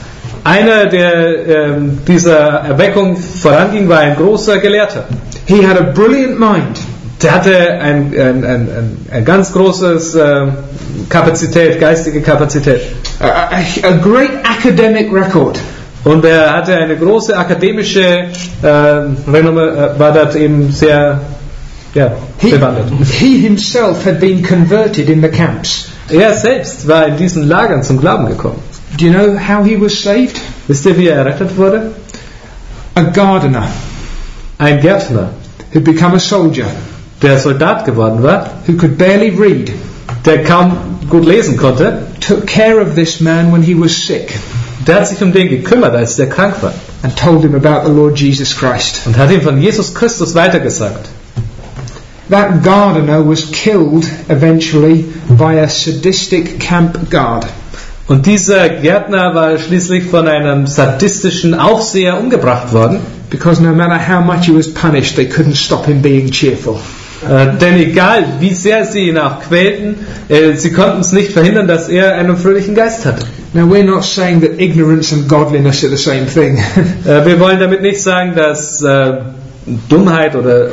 Speaker 2: Einer, der dieser Erweckung voranging, war ein großer Gelehrter.
Speaker 1: He had a brilliant mind.
Speaker 2: Der hatte ein ganz großes Kapazität, geistige Kapazität.
Speaker 1: A great academic record.
Speaker 2: Und er hatte eine große akademische Renommee, war dort eben sehr bewandert.
Speaker 1: He himself had been converted in the camps.
Speaker 2: Er selbst war in diesen Lagern zum Glauben gekommen.
Speaker 1: Do you know how he was saved?
Speaker 2: Wisst ihr, wie er errettet wurde?
Speaker 1: A gardener
Speaker 2: Ein Gärtner,
Speaker 1: who'd become a soldier,
Speaker 2: der Soldat geworden war,
Speaker 1: who could barely read,
Speaker 2: der kaum gut lesen konnte,
Speaker 1: took care of this man when he was sick,
Speaker 2: der hat sich um den gekümmert, als der krank war,
Speaker 1: and told him about the Lord Jesus Christ.
Speaker 2: und hat ihm von Jesus Christus weitergesagt.
Speaker 1: That gardener was killed eventually by a sadistic camp guard.
Speaker 2: Und dieser Gärtner war schließlich von einem sadistischen Aufseher umgebracht worden.
Speaker 1: Because no matter how much he was punished, they couldn't stop him being cheerful.
Speaker 2: Denn egal, wie sehr sie ihn auch quälten, sie konnten es nicht verhindern, dass er einen fröhlichen Geist hatte.
Speaker 1: Now we're not saying that ignorance and godliness are the same thing.
Speaker 2: Wir wollen damit nicht sagen, dass Dummheit oder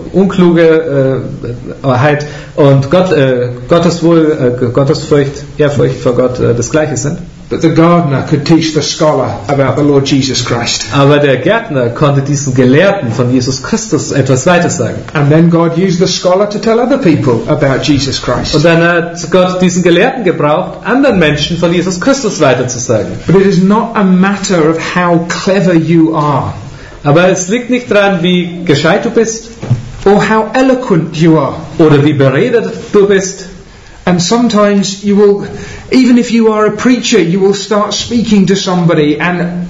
Speaker 2: Unklugheit und Gottesfurcht, Ehrfurcht vor Gott das Gleiche sind.
Speaker 1: But the gardener could teach the scholar about the Lord Jesus Christ.
Speaker 2: Aber der Gärtner konnte diesen Gelehrten von Jesus Christus etwas weitersagen.
Speaker 1: And then God used the scholar to tell other people about Jesus Christ.
Speaker 2: Und dann hat Gott diesen Gelehrten gebraucht, anderen Menschen von Jesus Christus weiterzusagen.
Speaker 1: But it is not a matter of how clever you are.
Speaker 2: Aber es liegt nicht daran, wie gescheit du bist,
Speaker 1: or how eloquent you are.
Speaker 2: Oder wie beredet du bist.
Speaker 1: And sometimes you will, even if you are a preacher, you will start speaking to somebody and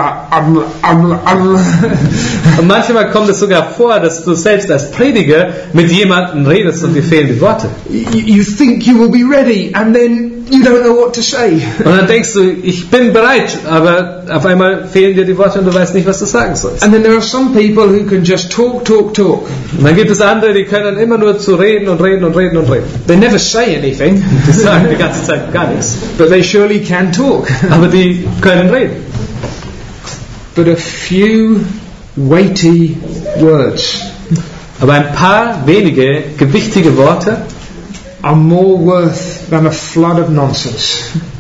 Speaker 2: Und manchmal kommt es sogar vor, dass du selbst als Prediger mit jemandem redest und dir fehlen die Worte.
Speaker 1: You think you will be ready and then you don't know what to say.
Speaker 2: Und dann denkst du, ich bin bereit, aber auf einmal fehlen dir die Worte und du weißt nicht, was du sagen sollst.
Speaker 1: And then there are some people who can just talk.
Speaker 2: Und dann gibt es andere, die können immer nur zu reden und reden und reden und reden.
Speaker 1: They never say anything.
Speaker 2: Die sagen die ganze Zeit gar nichts.
Speaker 1: But they surely can talk.
Speaker 2: Aber die können reden.
Speaker 1: But a few weighty words.
Speaker 2: Aber ein paar wenige gewichtige Worte
Speaker 1: are more worth than a flood of nonsense.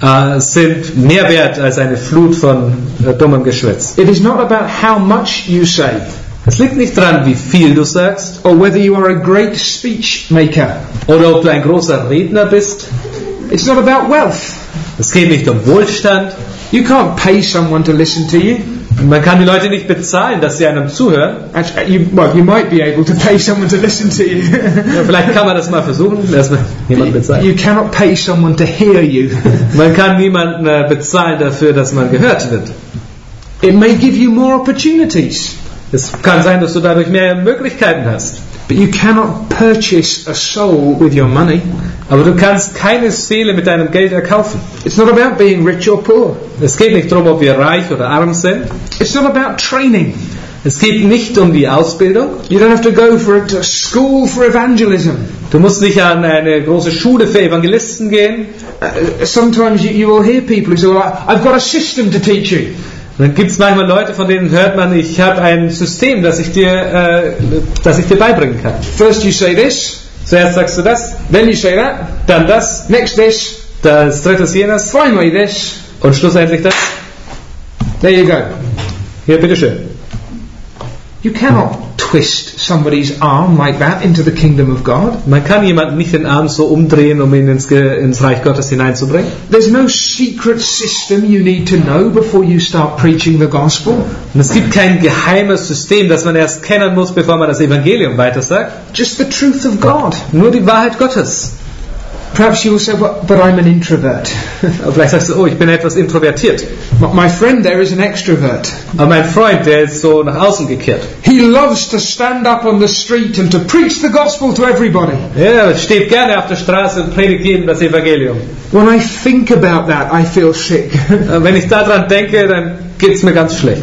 Speaker 2: Sind mehr wert als eine Flut von dummem Geschwätz.
Speaker 1: It is not about how much you say.
Speaker 2: Es liegt nicht daran, wie viel du sagst,
Speaker 1: or whether you are a great speech maker,
Speaker 2: oder ob du ein großer Redner bist.
Speaker 1: It's not about wealth.
Speaker 2: Es geht nicht um Wohlstand.
Speaker 1: You can't pay someone to listen to you.
Speaker 2: Man kann die Leute nicht bezahlen, dass sie einem zuhören.
Speaker 1: You might be able to pay someone to listen to you.
Speaker 2: Ja, vielleicht kann man das mal versuchen, dass man jemanden bezahlt.
Speaker 1: You cannot pay someone to hear you.
Speaker 2: Man kann niemanden bezahlen dafür, dass man gehört wird.
Speaker 1: It may give you more opportunities.
Speaker 2: Es kann sein, dass du dadurch mehr Möglichkeiten hast.
Speaker 1: But you cannot purchase a soul with your money.
Speaker 2: Aber du kannst keine Seele mit deinem Geld erkaufen.
Speaker 1: It's not about being rich or poor.
Speaker 2: Es geht nicht darum, ob wir reich oder arm sind.
Speaker 1: It's not about training.
Speaker 2: Es geht nicht um die Ausbildung.
Speaker 1: You don't have to go for a school for evangelism.
Speaker 2: Du musst nicht an eine große Schule für Evangelisten gehen.
Speaker 1: Sometimes you will hear people who say, well, I've got a system to teach you.
Speaker 2: Und dann gibt es manchmal Leute, von denen hört man, ich habe ein System, das ich dir beibringen kann.
Speaker 1: First you say this.
Speaker 2: Zuerst sagst du das.
Speaker 1: Then you say that.
Speaker 2: Dann das.
Speaker 1: Next this.
Speaker 2: Das drittes jenes.
Speaker 1: Finally this.
Speaker 2: Und schlussendlich das.
Speaker 1: There you go.
Speaker 2: Hier, bitteschön.
Speaker 1: You cannot twist somebody's arm like that into the kingdom of God.
Speaker 2: Man kann jemanden nicht den Arm so umdrehen, um ihn ins Reich Gottes hineinzubringen.
Speaker 1: There's no secret system you need to know before you start preaching the gospel.
Speaker 2: Und es gibt kein geheimes System, das man erst kennen muss, bevor man das Evangelium weitersagt.
Speaker 1: Just the truth of God.
Speaker 2: Nur die Wahrheit Gottes.
Speaker 1: Perhaps you will say, well, but I'm an introvert.
Speaker 2: Aber vielleicht sagst du, oh, ich bin etwas introvertiert.
Speaker 1: My friend there is an extrovert.
Speaker 2: Aber mein Freund, der ist so nach außen gekehrt.
Speaker 1: He loves to stand up on the street and to preach the gospel to everybody.
Speaker 2: Er steht gerne auf der Straße und predigt jedem das Evangelium.
Speaker 1: When I think about that, I feel sick.
Speaker 2: Wenn ich daran denke, dann geht's mir ganz schlecht.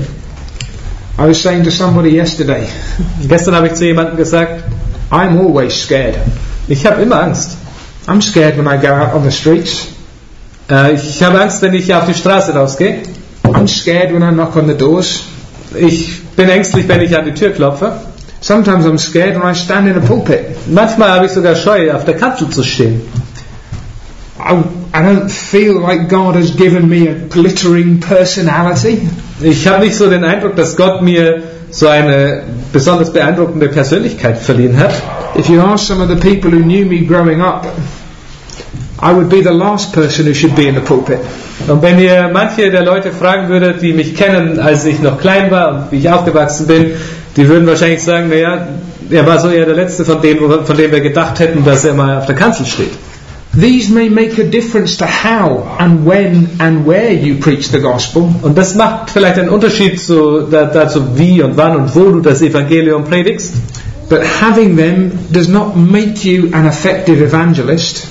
Speaker 1: I was saying to somebody yesterday.
Speaker 2: Gestern habe ich zu jemandem gesagt,
Speaker 1: I'm always scared.
Speaker 2: Ich habe immer Angst.
Speaker 1: I'm scared when I go out on the streets.
Speaker 2: Ich habe Angst, wenn ich auf die Straße rausgehe.
Speaker 1: often scared when I knock on the doors.
Speaker 2: Ich bin ängstlich, wenn ich an die Tür klopfe.
Speaker 1: Sometimes I'm scared when I stand in a pulpit.
Speaker 2: Manchmal habe ich sogar Scheu, auf der Kanzel zu stehen.
Speaker 1: I don't feel like God has given me a glittering personality.
Speaker 2: Ich habe nicht so den Eindruck, dass Gott mir so eine besonders beeindruckende Persönlichkeit verliehen hat.
Speaker 1: If you ask some of the people who knew me growing up, I would be the last person who should be in the pulpit.
Speaker 2: Und wenn ihr manche der Leute fragen würdet, die mich kennen, als ich noch klein war und wie ich aufgewachsen bin, die würden wahrscheinlich sagen, naja, er war so eher der Letzte, von dem wir gedacht hätten, dass er mal auf der Kanzel steht.
Speaker 1: These may make a difference to how and when and where you preach the gospel.
Speaker 2: Und das macht vielleicht einen Unterschied dazu, wie und wann und wo du das Evangelium predigst.
Speaker 1: But having them does not make you an effective evangelist.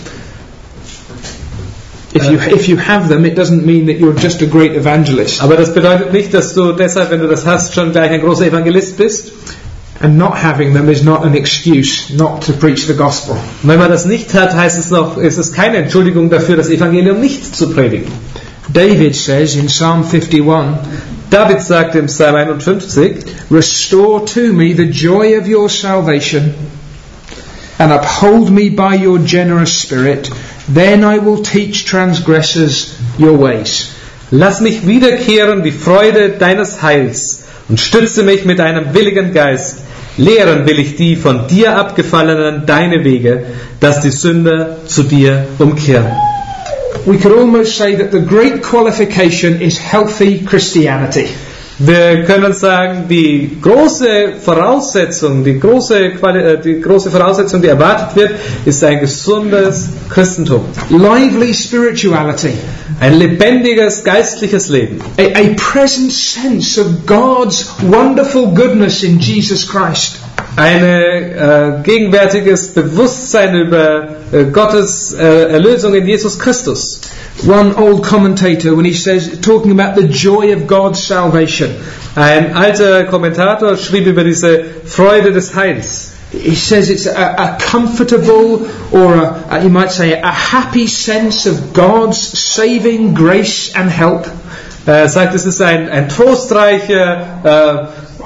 Speaker 1: If you have them, it doesn't mean that you're just a great evangelist.
Speaker 2: Aber das bedeutet nicht, dass du deshalb, wenn du das hast, schon gleich ein großer Evangelist bist.
Speaker 1: And not having them is not an excuse not to preach the gospel.
Speaker 2: Und wenn man das nicht hat, ist es keine Entschuldigung dafür, das Evangelium nicht zu predigen.
Speaker 1: David says in Psalm 51,
Speaker 2: David sagt im Psalm 51,
Speaker 1: Restore to me the joy of your salvation and uphold me by your generous spirit, then I will teach transgressors your ways.
Speaker 2: Lass mich wiederkehren die Freude deines Heils und stütze mich mit einem willigen Geist. Lehren will ich die von dir abgefallenen deine Wege, dass die Sünder zu dir umkehren.
Speaker 1: We could almost say that the great qualification is healthy Christianity.
Speaker 2: Wir können sagen, die große Voraussetzung, die große Voraussetzung, die erwartet wird, ist ein gesundes Christentum.
Speaker 1: Lively spirituality.
Speaker 2: Ein lebendiges geistliches Leben.
Speaker 1: A present sense of God's wonderful goodness in Jesus Christ.
Speaker 2: Ein gegenwärtiges Bewusstsein über Gottes Erlösung in Jesus Christus.
Speaker 1: One old commentator, when he says, talking about the joy of God's salvation.
Speaker 2: Ein alter Kommentator schrieb über diese Freude des Heils.
Speaker 1: He says it's a comfortable, or you might say a happy sense of God's saving grace and help.
Speaker 2: Er sagt, es ist ein trostreicher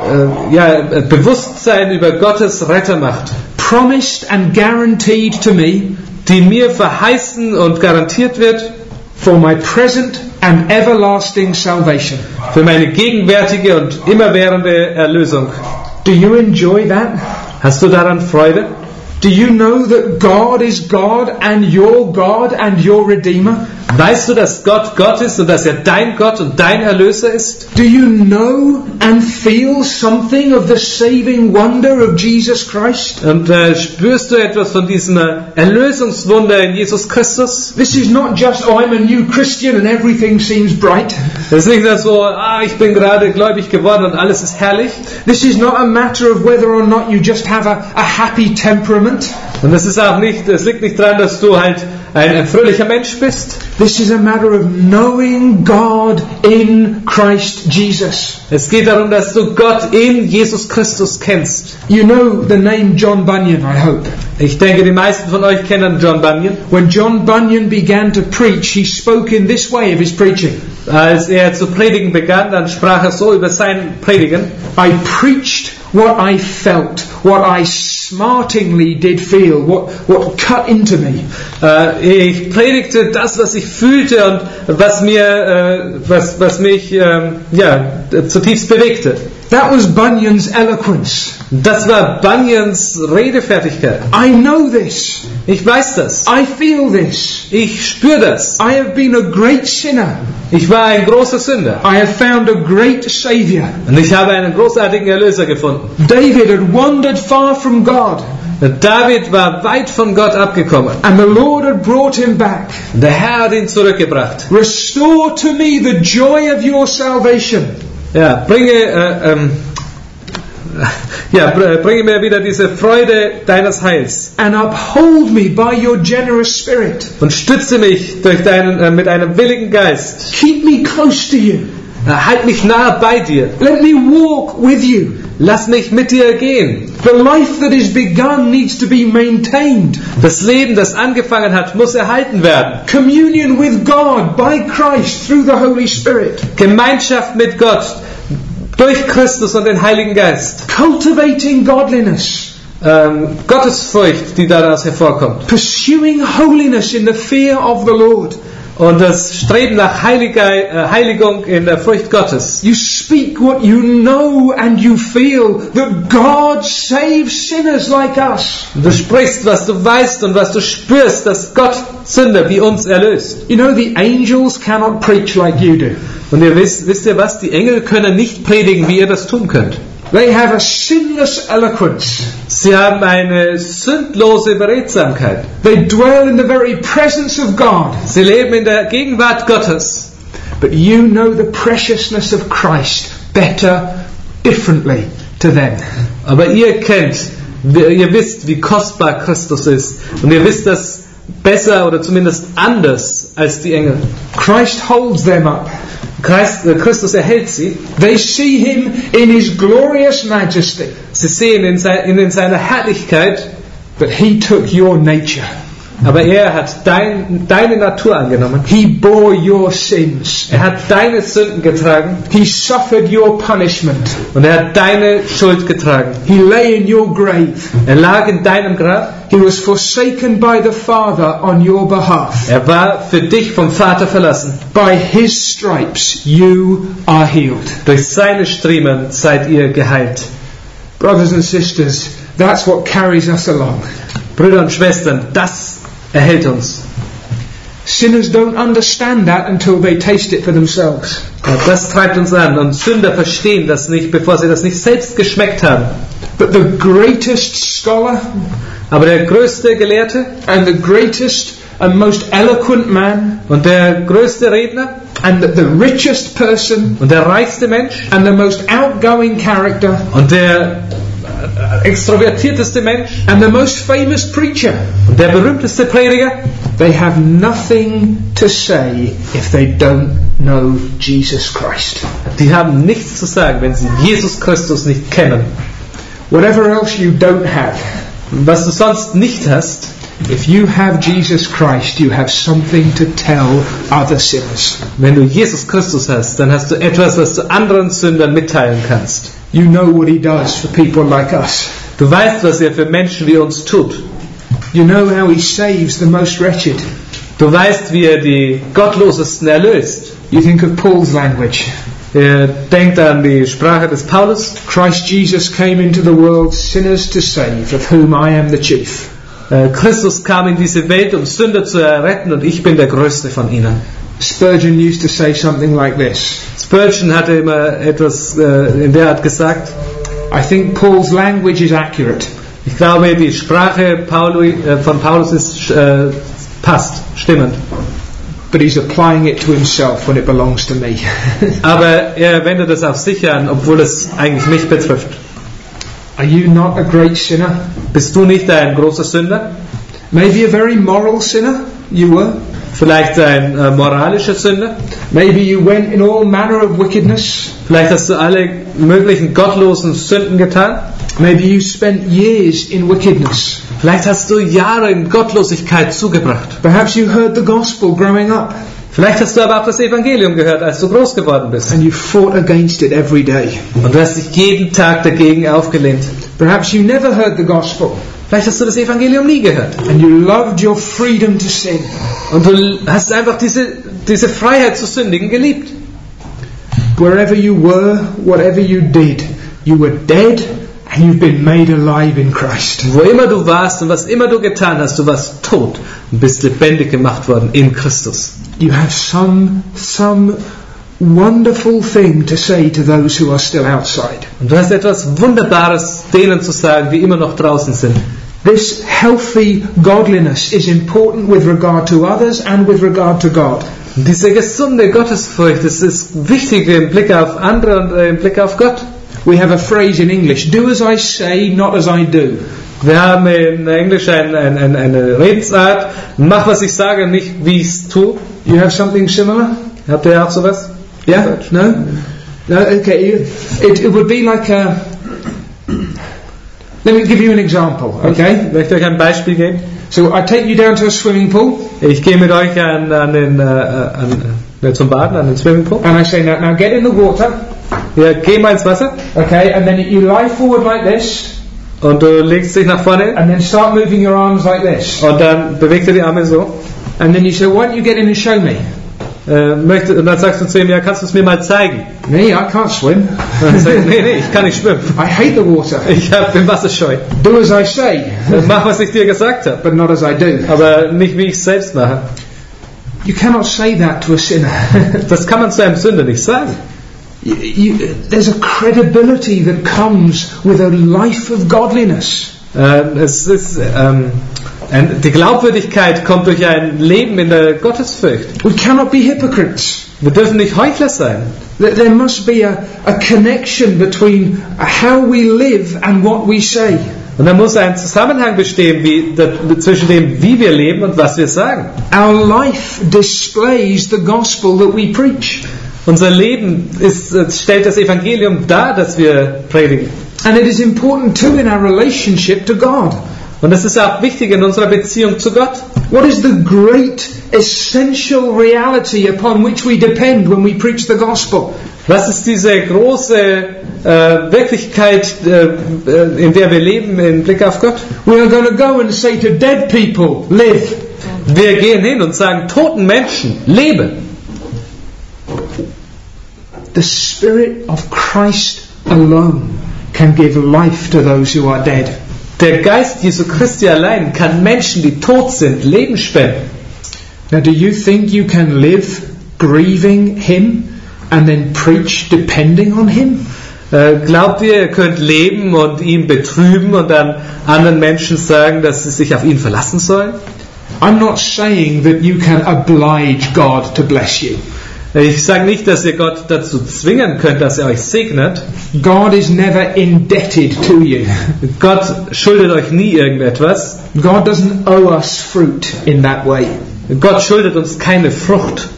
Speaker 2: Bewusstsein über Gottes Rettermacht.
Speaker 1: Promised and guaranteed to me,
Speaker 2: die mir verheißen und garantiert wird,
Speaker 1: for my present and everlasting salvation.
Speaker 2: Für meine gegenwärtige und immerwährende Erlösung.
Speaker 1: Do you enjoy that?
Speaker 2: Hast du daran Freude?
Speaker 1: Do you know that God is God and your Redeemer?
Speaker 2: Weißt du, dass Gott Gott ist und dass er dein Gott und dein Erlöser ist?
Speaker 1: Do you know and feel something of the saving wonder of Jesus Christ?
Speaker 2: Und spürst du etwas von diesem Erlösungswunder in Jesus Christus?
Speaker 1: This is not just, I'm a new Christian and everything seems bright.
Speaker 2: Das ist nicht nur so, ich bin gerade gläubig geworden und alles ist herrlich.
Speaker 1: This is not a matter of whether or not you just have a happy temperament.
Speaker 2: Und es liegt nicht daran, dass du halt ein fröhlicher Mensch bist.
Speaker 1: This is a matter of knowing God in Christ Jesus.
Speaker 2: Es geht darum, dass du Gott in Jesus Christus kennst.
Speaker 1: You know the name John Bunyan, I hope.
Speaker 2: Ich denke, die meisten von euch kennen John Bunyan.
Speaker 1: When John Bunyan began to preach, he spoke in this way of his preaching.
Speaker 2: Als er zu predigen begann, dann sprach er so über sein Predigen.
Speaker 1: I preached what I felt, what I smartingly did feel, what cut into me.
Speaker 2: Ich predigte das, was ich fühlte und was mich zutiefst bewegte.
Speaker 1: That was Bunyan's eloquence.
Speaker 2: Das war Bunyans Redefertigkeit.
Speaker 1: I know this.
Speaker 2: Ich weiß das.
Speaker 1: I feel this.
Speaker 2: Ich spüre das.
Speaker 1: I have been a great sinner.
Speaker 2: Ich war ein großer Sünder.
Speaker 1: I have found a great Savior.
Speaker 2: Und ich habe einen großartigen Erlöser gefunden.
Speaker 1: David had wandered far from God.
Speaker 2: David war weit von Gott abgekommen.
Speaker 1: And the Lord had brought him back.
Speaker 2: Der Herr hat ihn zurückgebracht.
Speaker 1: Restore to me the joy of your salvation.
Speaker 2: Bringe mir wieder diese Freude deines Heils.
Speaker 1: And uphold me by your generous spirit.
Speaker 2: Und stütze mich mit einem willigen Geist.
Speaker 1: Keep me close to you.
Speaker 2: Halt mich nah bei dir.
Speaker 1: Let me walk with you.
Speaker 2: lass mich mit dir gehen.
Speaker 1: The life that is begun needs to be maintained.
Speaker 2: Das Leben, das angefangen hat, muss erhalten werden.
Speaker 1: Communion with God by Christ through the Holy Spirit.
Speaker 2: Gemeinschaft mit Gott durch Christus und den Heiligen Geist.
Speaker 1: Cultivating godliness.
Speaker 2: Gottesfurcht, die daraus hervorkommt.
Speaker 1: Pursuing holiness in the fear of the Lord.
Speaker 2: Und das Streben nach Heiligung in der Furcht Gottes.
Speaker 1: You speak what you know and you feel, that God saves sinners like us.
Speaker 2: Du sprichst, was du weißt und was du spürst, dass Gott Sünder wie uns erlöst.
Speaker 1: You know, the angels cannot preach like you do.
Speaker 2: Und ihr wisst ihr was? Die Engel können nicht predigen, wie ihr das tun könnt.
Speaker 1: They have a sinless eloquence.
Speaker 2: Sie haben eine sündlose Beredsamkeit.
Speaker 1: They dwell in the very presence of God.
Speaker 2: Sie leben in der Gegenwart Gottes.
Speaker 1: But you know the preciousness of Christ better, differently to them.
Speaker 2: Aber ihr wisst, wie kostbar Christus ist. Und ihr wisst das besser oder zumindest anders als die Engel.
Speaker 1: Christ holds them up.
Speaker 2: Christus erhält sie.
Speaker 1: They see him in his glorious majesty.
Speaker 2: Sie sehen ihn in seiner Herrlichkeit.
Speaker 1: But he took your nature.
Speaker 2: Aber er hat deine Natur angenommen.
Speaker 1: He bore your sins.
Speaker 2: Er hat deine Sünden getragen.
Speaker 1: He suffered your punishment.
Speaker 2: Und er hat deine Schuld getragen.
Speaker 1: He lay in your grave.
Speaker 2: Er lag in deinem Grab.
Speaker 1: He was forsaken by the Father on your behalf.
Speaker 2: Er war für dich vom Vater verlassen.
Speaker 1: By his stripes you are healed.
Speaker 2: Durch seine Striemen seid ihr geheilt.
Speaker 1: Brothers and sisters, that's what carries us along.
Speaker 2: Brüder und Schwestern, das erhält uns.
Speaker 1: Sinners don't understand that until they taste it for themselves.
Speaker 2: Das treibt uns an und Sünder verstehen das nicht, bevor sie das nicht selbst geschmeckt haben.
Speaker 1: But the greatest scholar,
Speaker 2: aber der größte Gelehrte
Speaker 1: and the greatest and most eloquent man,
Speaker 2: und der größte Redner,
Speaker 1: and the richest person,
Speaker 2: und der reichste Mensch,
Speaker 1: and the most outgoing character,
Speaker 2: und der extrovertierteste Mensch,
Speaker 1: and the most famous preacher,
Speaker 2: und der berühmteste Prediger,
Speaker 1: they have nothing to say if they don't know Jesus Christ.
Speaker 2: Die haben nichts zu sagen, wenn sie Jesus Christus nicht kennen.
Speaker 1: Whatever else you don't have,
Speaker 2: was du sonst nicht hast,
Speaker 1: if you have Jesus Christ, you have something to tell other sinners.
Speaker 2: Wenn du Jesus Christus hast, dann hast du etwas, was du anderen Sündern mitteilen kannst.
Speaker 1: You know what he does for people like us.
Speaker 2: Du weißt, was er für Menschen wie uns tut.
Speaker 1: You know how he saves the most wretched.
Speaker 2: Du weißt, wie er die Gottlosesten erlöst.
Speaker 1: You think of Paul's language.
Speaker 2: Denkt an die Sprache des Paulus.
Speaker 1: Christ Jesus came into the world sinners to save, of whom I am the chief.
Speaker 2: Christus kam in diese Welt, um Sünder zu erretten, und ich bin der Größte von ihnen.
Speaker 1: Spurgeon used to say something like this.
Speaker 2: Spurgeon hatte immer etwas in der Art gesagt.
Speaker 1: I think Paul's language is accurate.
Speaker 2: Ich glaube, die Sprache von Paulus ist passt, stimmend.
Speaker 1: But he's applying it to himself when it belongs to me.
Speaker 2: Aber er wendet es auf sich an, obwohl es eigentlich mich betrifft.
Speaker 1: Are you not a great sinner?
Speaker 2: Bist du nicht ein großer Sünder?
Speaker 1: Maybe a very moral sinner, you were.
Speaker 2: Vielleicht ein moralischer Sünder?
Speaker 1: Maybe you went in all manner of wickedness.
Speaker 2: Vielleicht hast du alle möglichen gottlosen Sünden getan.
Speaker 1: Maybe you spent years in wickedness.
Speaker 2: Vielleicht hast du Jahre in Gottlosigkeit zugebracht.
Speaker 1: Perhaps you heard the gospel growing up.
Speaker 2: Vielleicht hast du aber auch das Evangelium gehört, als du groß geworden bist.
Speaker 1: And you fought against it every day.
Speaker 2: Und du hast dich jeden Tag dagegen aufgelehnt.
Speaker 1: Perhaps you never heard the gospel.
Speaker 2: Vielleicht hast du das Evangelium nie gehört.
Speaker 1: And you loved your freedom to sin.
Speaker 2: Und du hast einfach diese Freiheit zu sündigen geliebt.
Speaker 1: Wherever you were, whatever you did, you were dead and you've been made alive in Christ.
Speaker 2: Wo immer du warst und was immer du getan hast, du warst tot und bist lebendig gemacht worden in Christus.
Speaker 1: You have some wonderful thing to say to those who are still outside.
Speaker 2: Und du hast etwas Wunderbares denen zu sagen, die immer noch draußen sind.
Speaker 1: This healthy godliness is important with regard to others and with regard to God.
Speaker 2: Und diese gesunde Gottesfurcht, das ist wichtig im Blick auf andere und im Blick auf Gott.
Speaker 1: We have a phrase in English, do as I say, not as I do.
Speaker 2: Wir haben in Englisch eine Redensart, mach was ich sage, nicht wie ich es tue.
Speaker 1: You have something similar?
Speaker 2: Habt ihr auch sowas?
Speaker 1: Yeah? No? No? Okay. It would be like Let me give you an example, okay?
Speaker 2: Ich möchte euch ein Beispiel geben.
Speaker 1: So I take you down to a swimming pool,
Speaker 2: Ich gehe mit euch zum Baden, an den Swimmingpool.
Speaker 1: and I say, now get in the water,
Speaker 2: Ja, geh mal ins Wasser
Speaker 1: okay, and then you lie forward like this,
Speaker 2: und du legst dich nach vorne hin
Speaker 1: and then start moving your arms like this.
Speaker 2: und dann bewegst du die Arme so.
Speaker 1: And then you say, why don't you get in and show me?
Speaker 2: Und dann sagst du zu ihm, ja, kannst du es mir mal zeigen?
Speaker 1: Me, I can't swim.
Speaker 2: Dann sag ich, nee, ich kann nicht schwimmen.
Speaker 1: I hate the water.
Speaker 2: Ich bin wasserscheu.
Speaker 1: Do as I say,
Speaker 2: Mach, was ich dir gesagt habe.
Speaker 1: but not as I do.
Speaker 2: Aber nicht, wie ich es selbst mache.
Speaker 1: You cannot say that to a sinner.
Speaker 2: Das kann man zu einem Sünder nicht sagen.
Speaker 1: There's a credibility that comes with a life of godliness.
Speaker 2: Die Glaubwürdigkeit kommt durch ein Leben in der Gottesfurcht.
Speaker 1: We cannot be hypocrites.
Speaker 2: Wir dürfen nicht Heuchler sein.
Speaker 1: There must be a connection between how we live and what we say.
Speaker 2: Und da muss ein Zusammenhang bestehen zwischen dem, wie wir leben und was wir sagen.
Speaker 1: Our life displays the gospel that we preach.
Speaker 2: Unser Leben stellt das Evangelium dar, das wir predigen.
Speaker 1: And it is important too in our relationship to God.
Speaker 2: Und das ist auch wichtig in unserer Beziehung zu Gott.
Speaker 1: What is the great essential reality upon which we depend when we preach the gospel?
Speaker 2: Was ist diese große Wirklichkeit, in der wir leben im Blick auf Gott?
Speaker 1: We are going to go and say to dead people, live.
Speaker 2: Wir gehen hin und sagen toten Menschen, lebe.
Speaker 1: The Spirit of Christ alone can give life to those who are dead.
Speaker 2: Der Geist Jesu Christi allein kann Menschen, die tot sind, Leben spenden.
Speaker 1: Now, do you think you can live grieving Him and then preach depending on Him?
Speaker 2: Glaubt ihr könnt leben und ihn betrüben und dann anderen Menschen sagen, dass sie sich auf ihn verlassen sollen?
Speaker 1: I'm not saying that you can oblige God to bless you.
Speaker 2: Ich sage nicht, dass ihr Gott dazu zwingen könnt, dass er euch segnet.
Speaker 1: God is never indebted to you.
Speaker 2: Gott schuldet euch nie irgendetwas.
Speaker 1: God doesn't owe us fruit in that way.
Speaker 2: Gott schuldet uns keine Frucht.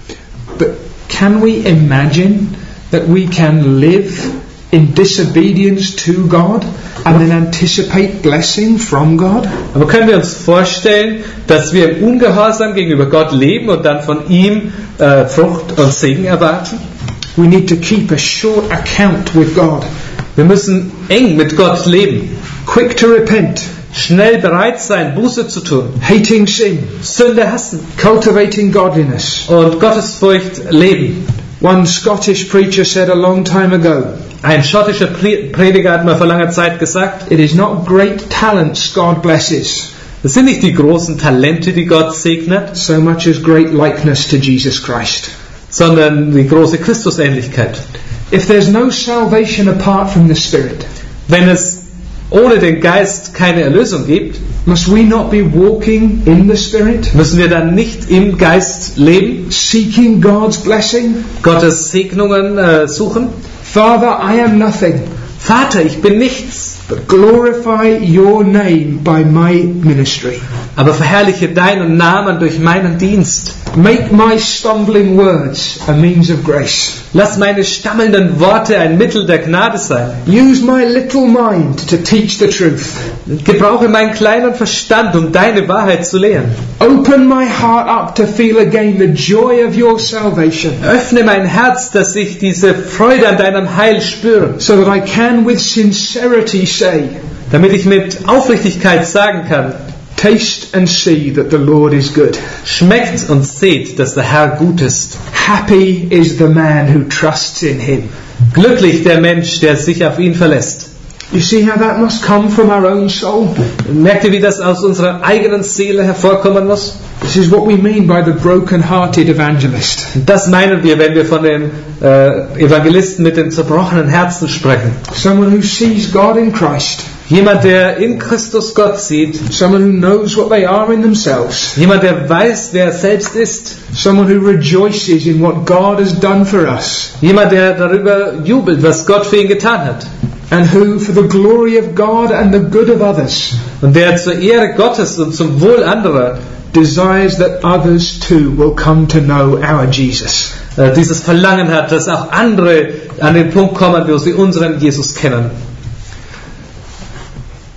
Speaker 1: But can we imagine that we can live in disobedience to God and then anticipate blessing from God?
Speaker 2: Aber können wir uns vorstellen, dass wir im Ungehorsam gegenüber Gott leben und dann von ihm Frucht und Segen erwarten?
Speaker 1: We need to keep a short account with God.
Speaker 2: Wir müssen eng mit Gott leben.
Speaker 1: Quick to repent.
Speaker 2: Schnell bereit sein, Buße zu tun.
Speaker 1: Hating sin.
Speaker 2: Sünde hassen.
Speaker 1: Cultivating godliness.
Speaker 2: Und Gottesfurcht leben.
Speaker 1: One Scottish preacher said a long time ago,
Speaker 2: ein schottischer Prediger hat mal vor langer Zeit gesagt,
Speaker 1: it is not great talents God blesses.
Speaker 2: Es sind nicht die großen Talente, die Gott segnet,
Speaker 1: so much as great likeness to Jesus Christ.
Speaker 2: Sondern die große Christusähnlichkeit.
Speaker 1: If there's no salvation apart from the Spirit,
Speaker 2: wenn es ohne den Geist keine Erlösung gibt,
Speaker 1: must we not be walking in the Spirit?
Speaker 2: Müssen wir dann nicht im Geist leben?
Speaker 1: Seeking God's blessing?
Speaker 2: Gottes Segnungen suchen?
Speaker 1: Father, I am nothing.
Speaker 2: Vater, ich bin nichts.
Speaker 1: But glorify your name by my ministry.
Speaker 2: Aber verherrliche deinen Namen durch meinen Dienst.
Speaker 1: Make my stumbling words a means of grace.
Speaker 2: Lass meine stammelnden Worte ein Mittel der Gnade sein.
Speaker 1: Use my little mind to teach the truth.
Speaker 2: Gebrauche meinen kleinen Verstand, um deine Wahrheit zu lehren.
Speaker 1: Open my heart up to feel again the joy of your salvation.
Speaker 2: Öffne mein Herz, dass ich diese Freude an deinem Heil spüre.
Speaker 1: So that I can with sincerity say,
Speaker 2: damit ich mit Aufrichtigkeit sagen kann,
Speaker 1: taste and see that the Lord is good.
Speaker 2: Schmeckt und seht, dass der Herr gut ist.
Speaker 1: Happy is the man who trusts in him.
Speaker 2: Glücklich der Mensch, der sich auf ihn verlässt.
Speaker 1: You see how that must come from our own soul?
Speaker 2: Merkt ihr, wie das aus unserer eigenen Seele hervorkommen muss?
Speaker 1: This is what we mean by the broken-hearted evangelist.
Speaker 2: Das meinen wir, wenn wir von den Evangelisten mit den zerbrochenen Herzen sprechen.
Speaker 1: Someone who sees God in Christ.
Speaker 2: Jemand, der in Christus Gott sieht.
Speaker 1: Someone who knows what they are in themselves.
Speaker 2: Jemand, der weiß, wer er selbst ist.
Speaker 1: Someone who rejoices in what God has done for us.
Speaker 2: Jemand, der darüber jubelt, was Gott für ihn getan hat.
Speaker 1: And who, for the glory of God and the good of others,
Speaker 2: und der zur Ehre Gottes und zum Wohl anderer
Speaker 1: desires that others too will come to know our Jesus.
Speaker 2: Dieses Verlangen hat, dass auch andere an den Punkt kommen, wo sie unseren Jesus kennen.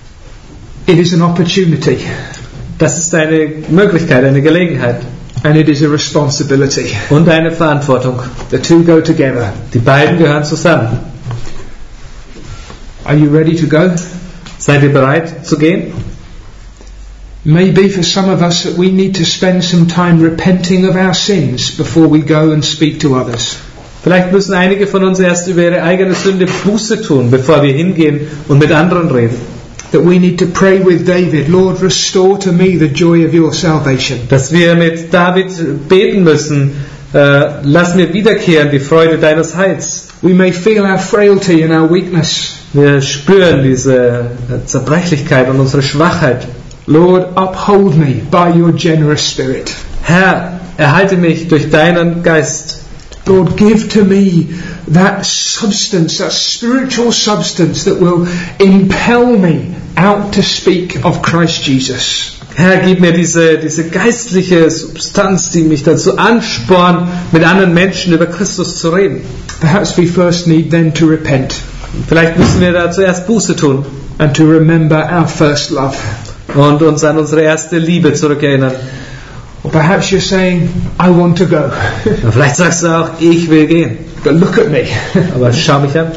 Speaker 1: It is an opportunity.
Speaker 2: Das ist eine Möglichkeit, eine Gelegenheit.
Speaker 1: And it is a responsibility.
Speaker 2: Und eine Verantwortung.
Speaker 1: The two go together.
Speaker 2: Die beiden gehören zusammen.
Speaker 1: Are you ready to go?
Speaker 2: Seid ihr bereit zu gehen?
Speaker 1: Maybe for some of us that we need to spend some time repenting of our sins before we go and speak to others.
Speaker 2: Vielleicht müssen einige von uns erst über ihre eigene Sünde Buße tun, bevor wir hingehen und mit anderen reden.
Speaker 1: That we need to pray with David, Lord, restore to me the joy of your salvation.
Speaker 2: Dass wir mit David beten müssen, lass mir wiederkehren die Freude deines Heils.
Speaker 1: We may feel our frailty and our weakness.
Speaker 2: Wir spüren diese Zerbrechlichkeit und unsere Schwachheit.
Speaker 1: Lord, uphold me by your generous spirit.
Speaker 2: Herr, erhalte mich durch deinen Geist.
Speaker 1: Lord, give to me that substance, that spiritual substance that will impel me out to speak of Christ Jesus.
Speaker 2: Herr, gib mir diese geistliche Substanz, die mich dazu anspornt, mit anderen Menschen über Christus zu reden.
Speaker 1: Perhaps we first need then to repent.
Speaker 2: Vielleicht müssen wir da zuerst Buße tun.
Speaker 1: And to remember our first love.
Speaker 2: Und uns an unsere erste Liebe zurückerinnern.
Speaker 1: Or perhaps you're saying, I want to go.
Speaker 2: Vielleicht sagst du auch, ich will gehen.
Speaker 1: But look at me.
Speaker 2: Aber schau mich an.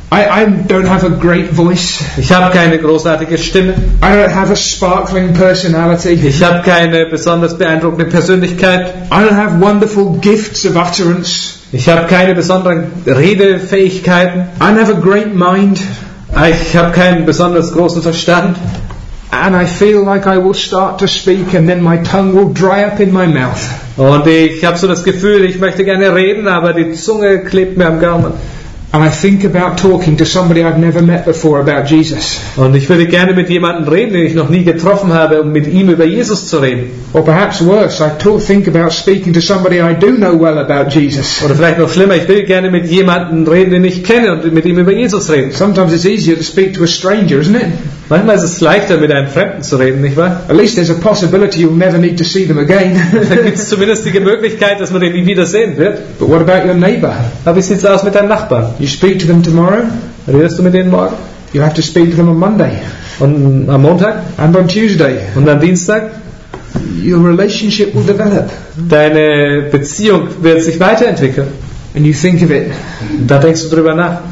Speaker 1: I don't have a great voice.
Speaker 2: Ich habe keine großartige Stimme.
Speaker 1: I don't have a sparkling personality.
Speaker 2: Ich habe keine besonders beeindruckende Persönlichkeit.
Speaker 1: I don't have wonderful gifts of utterance.
Speaker 2: Ich habe keine besonderen Redefähigkeiten.
Speaker 1: I don't have a great mind.
Speaker 2: Ich habe keinen besonders großen Verstand.
Speaker 1: And I feel like I will start to speak and then my tongue will dry up in my mouth.
Speaker 2: Und ich habe so das Gefühl, ich möchte gerne reden, aber die Zunge klebt mir am Gaumen.
Speaker 1: And I think about talking to somebody I've never met before about Jesus.
Speaker 2: Und ich würde gerne mit jemandem reden, den ich noch nie getroffen habe, um mit ihm über Jesus zu reden.
Speaker 1: Or perhaps worse, I think about speaking to somebody I do know well about Jesus.
Speaker 2: Oder vielleicht noch schlimmer, ich will gerne mit jemandem reden, den ich kenne und mit ihm über Jesus reden.
Speaker 1: Sometimes it's easier to speak to a stranger, isn't it?
Speaker 2: Manchmal ist es leichter, mit einem Fremden zu reden, nicht wahr?
Speaker 1: At least there's a possibility you'll never need to see them again.
Speaker 2: Da gibt es zumindest die Möglichkeit, dass man den nie wieder sehen wird.
Speaker 1: But what about your neighbour?
Speaker 2: Aber wie sieht es aus mit deinem Nachbarn?
Speaker 1: You speak to them tomorrow?
Speaker 2: Redest du mit denen morgen?
Speaker 1: You have to speak to them on Monday.
Speaker 2: Und am Montag?
Speaker 1: And on Tuesday.
Speaker 2: Und am Dienstag?
Speaker 1: Your relationship will develop.
Speaker 2: Deine Beziehung wird sich weiterentwickeln.
Speaker 1: And you think of it.
Speaker 2: Da denkst du drüber nach.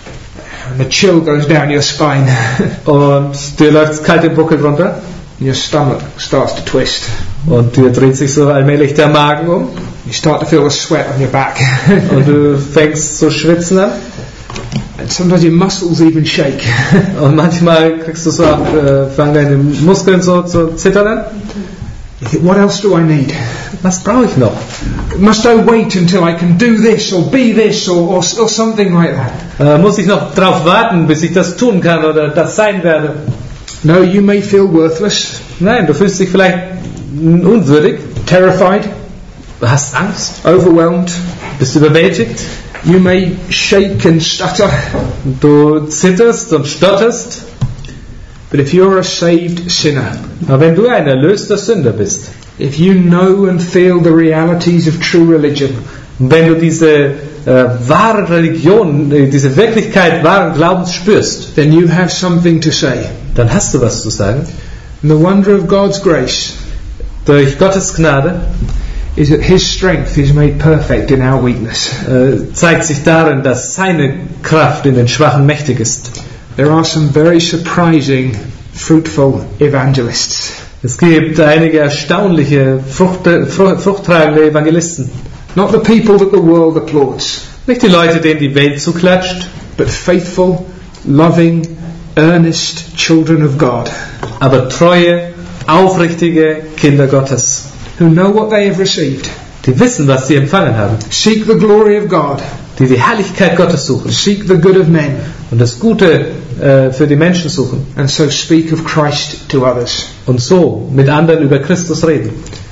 Speaker 1: And the chill goes down your spine.
Speaker 2: Und dir läuft das kalte Buckel runter.
Speaker 1: And your stomach starts to twist.
Speaker 2: Und dir dreht sich so allmählich der Magen um.
Speaker 1: You start to feel the sweat on your back.
Speaker 2: Und du fängst zu schwitzen an.
Speaker 1: And sometimes your muscles even shake.
Speaker 2: Und manchmal kriegst du so fangen deine Muskeln so zu zittern an.
Speaker 1: You think, what else do I need?
Speaker 2: Was brauche ich noch?
Speaker 1: Must I wait until I can do this or be this or something like that?
Speaker 2: Muss ich noch drauf warten, bis ich das tun kann oder das sein werde?
Speaker 1: No, you may feel worthless.
Speaker 2: Nein, du fühlst dich vielleicht unwürdig.
Speaker 1: Terrified.
Speaker 2: Du hast Angst.
Speaker 1: Overwhelmed.
Speaker 2: Bist überwältigt.
Speaker 1: You may shake and stutter.
Speaker 2: Du zitterst und stotterst.
Speaker 1: But if you're a saved sinner,
Speaker 2: aber wenn du ein erlöster Sünder bist,
Speaker 1: if you know and feel the realities of true religion,
Speaker 2: wenn du diese wahre Religion, diese Wirklichkeit wahren Glaubens spürst,
Speaker 1: then you have something to say.
Speaker 2: Dann hast du was zu sagen.
Speaker 1: And the wonder of God's grace,
Speaker 2: durch Gottes Gnade,
Speaker 1: is that His strength is made perfect in our weakness.
Speaker 2: Zeigt sich darin, dass seine Kraft in den Schwachen mächtig ist.
Speaker 1: There are some very surprising, fruitful evangelists.
Speaker 2: Es gibt einige erstaunliche, fruchttragende Evangelisten.
Speaker 1: Not the people that the world applauds.
Speaker 2: Nicht die Leute, denen die Welt zuklatscht.
Speaker 1: But faithful, loving, earnest children of God.
Speaker 2: Aber treue, aufrichtige Kinder Gottes.
Speaker 1: Who know what they have received.
Speaker 2: Die wissen, was sie empfangen haben.
Speaker 1: Seek the glory of God.
Speaker 2: Die die Herrlichkeit Gottes suchen.
Speaker 1: Seek the good of men.
Speaker 2: Und das Gute für die Menschen suchen.
Speaker 1: And so speak of Christ to others.
Speaker 2: Und so mit anderen über Christus reden.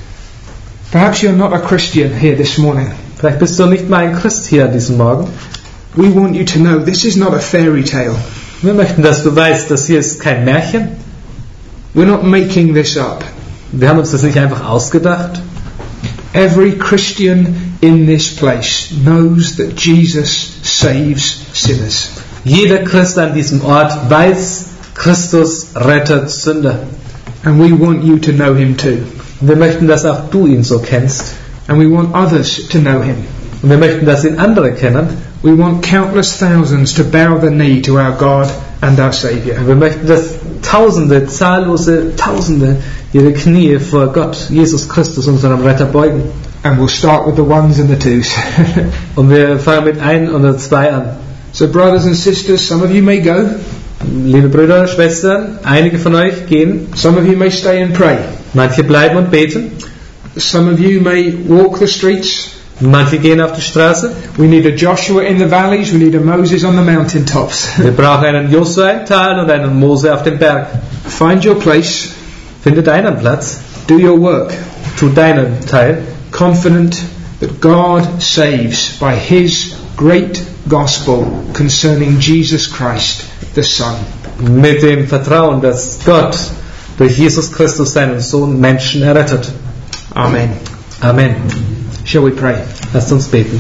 Speaker 1: Perhaps you're not a Christian here this morning.
Speaker 2: Vielleicht bist du nicht mal ein Christ hier an diesem Morgen.
Speaker 1: We want you to know this is not a fairy tale.
Speaker 2: Wir möchten, dass du weißt, das hier ist kein Märchen.
Speaker 1: We're not making this up.
Speaker 2: Wir haben uns das nicht einfach ausgedacht.
Speaker 1: Every Christian in this place knows that Jesus saves sinners.
Speaker 2: Jeder Christ an diesem Ort weiß, Christus rettet Sünder.
Speaker 1: And we want you to know him too.
Speaker 2: Und wir möchten, dass auch du ihn so kennst.
Speaker 1: And we want others to know him.
Speaker 2: Und wir möchten, dass ihn andere kennen.
Speaker 1: We want countless thousands to bow the knee to our God and our Saviour.
Speaker 2: Und wir möchten, dass zahllose Tausende ihre Knie vor Gott, Jesus Christus, unserem Retter, beugen.
Speaker 1: And we'll start with the ones and the twos.
Speaker 2: Und wir fangen mit 1 oder 2 an.
Speaker 1: So brothers and sisters, some of you may go.
Speaker 2: Liebe Brüder, Schwestern, einige von euch gehen.
Speaker 1: Some of you may stay and pray.
Speaker 2: Manche bleiben und beten.
Speaker 1: Some of you may walk the streets.
Speaker 2: Manche gehen auf die Straße.
Speaker 1: We need a Joshua in the valleys. We need a Moses on the mountaintops.
Speaker 2: Wir brauchen einen Josua im Tal und einen Mose auf dem Berg.
Speaker 1: Find your place.
Speaker 2: Finde deinen Platz.
Speaker 1: Do your work.
Speaker 2: Tu deinen Teil.
Speaker 1: Confident that God saves by His great gospel concerning Jesus Christ, the Son.
Speaker 2: Mit dem Vertrauen, dass Gott durch Jesus Christus, seinen Sohn, Menschen errettet.
Speaker 1: Amen.
Speaker 2: Amen.
Speaker 1: Shall we pray?
Speaker 2: Lasst uns beten.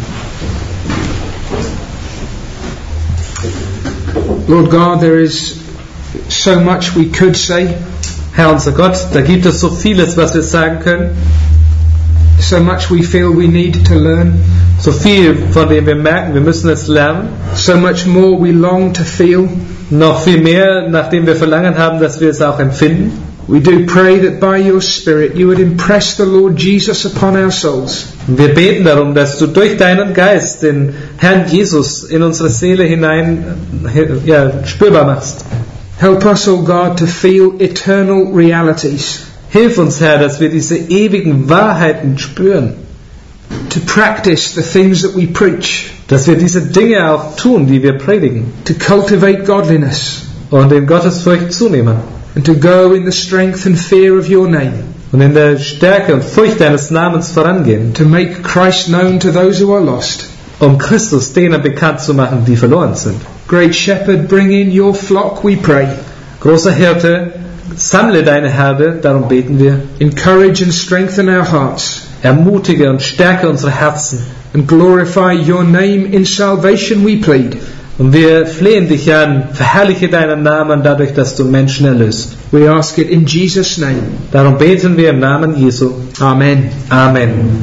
Speaker 1: Lord God, there is so much we could say.
Speaker 2: Herr unser Gott, da gibt es so vieles, was wir sagen können.
Speaker 1: So much we feel we need to learn.
Speaker 2: So viel, von dem wir merken, wir müssen es lernen.
Speaker 1: So much more we long to feel.
Speaker 2: Noch viel mehr, nachdem wir verlangen haben, dass wir es auch empfinden.
Speaker 1: We do pray that by your Spirit you would impress the Lord Jesus upon our souls.
Speaker 2: Wir beten darum, dass du durch deinen Geist den Herrn Jesus in unsere Seele hinein spürbar machst.
Speaker 1: Help us, O God, to feel eternal realities.
Speaker 2: Hilf uns, Herr, dass wir diese ewigen Wahrheiten spüren.
Speaker 1: To practice the things that we preach.
Speaker 2: Dass wir diese Dinge auch tun, die wir predigen.
Speaker 1: To cultivate godliness.
Speaker 2: Und in Gottesfurcht zunehmen.
Speaker 1: And to go in the strength and fear of your name.
Speaker 2: Und in der Stärke und Furcht deines Namens vorangehen.
Speaker 1: To make Christ known to those who are lost.
Speaker 2: Um Christus denen bekannt zu machen, die verloren sind.
Speaker 1: Great Shepherd, bring in your flock, we pray.
Speaker 2: Großer Hirte, sammle deine Herde, darum beten wir.
Speaker 1: Encourage and strengthen our hearts.
Speaker 2: Ermutige und stärke unsere Herzen.
Speaker 1: And glorify your name in salvation, we plead.
Speaker 2: Und wir flehen dich an, verherrliche deinen Namen dadurch, dass du Menschen erlöst.
Speaker 1: We ask it in Jesus' name.
Speaker 2: Darum beten wir im Namen Jesu.
Speaker 1: Amen.
Speaker 2: Amen.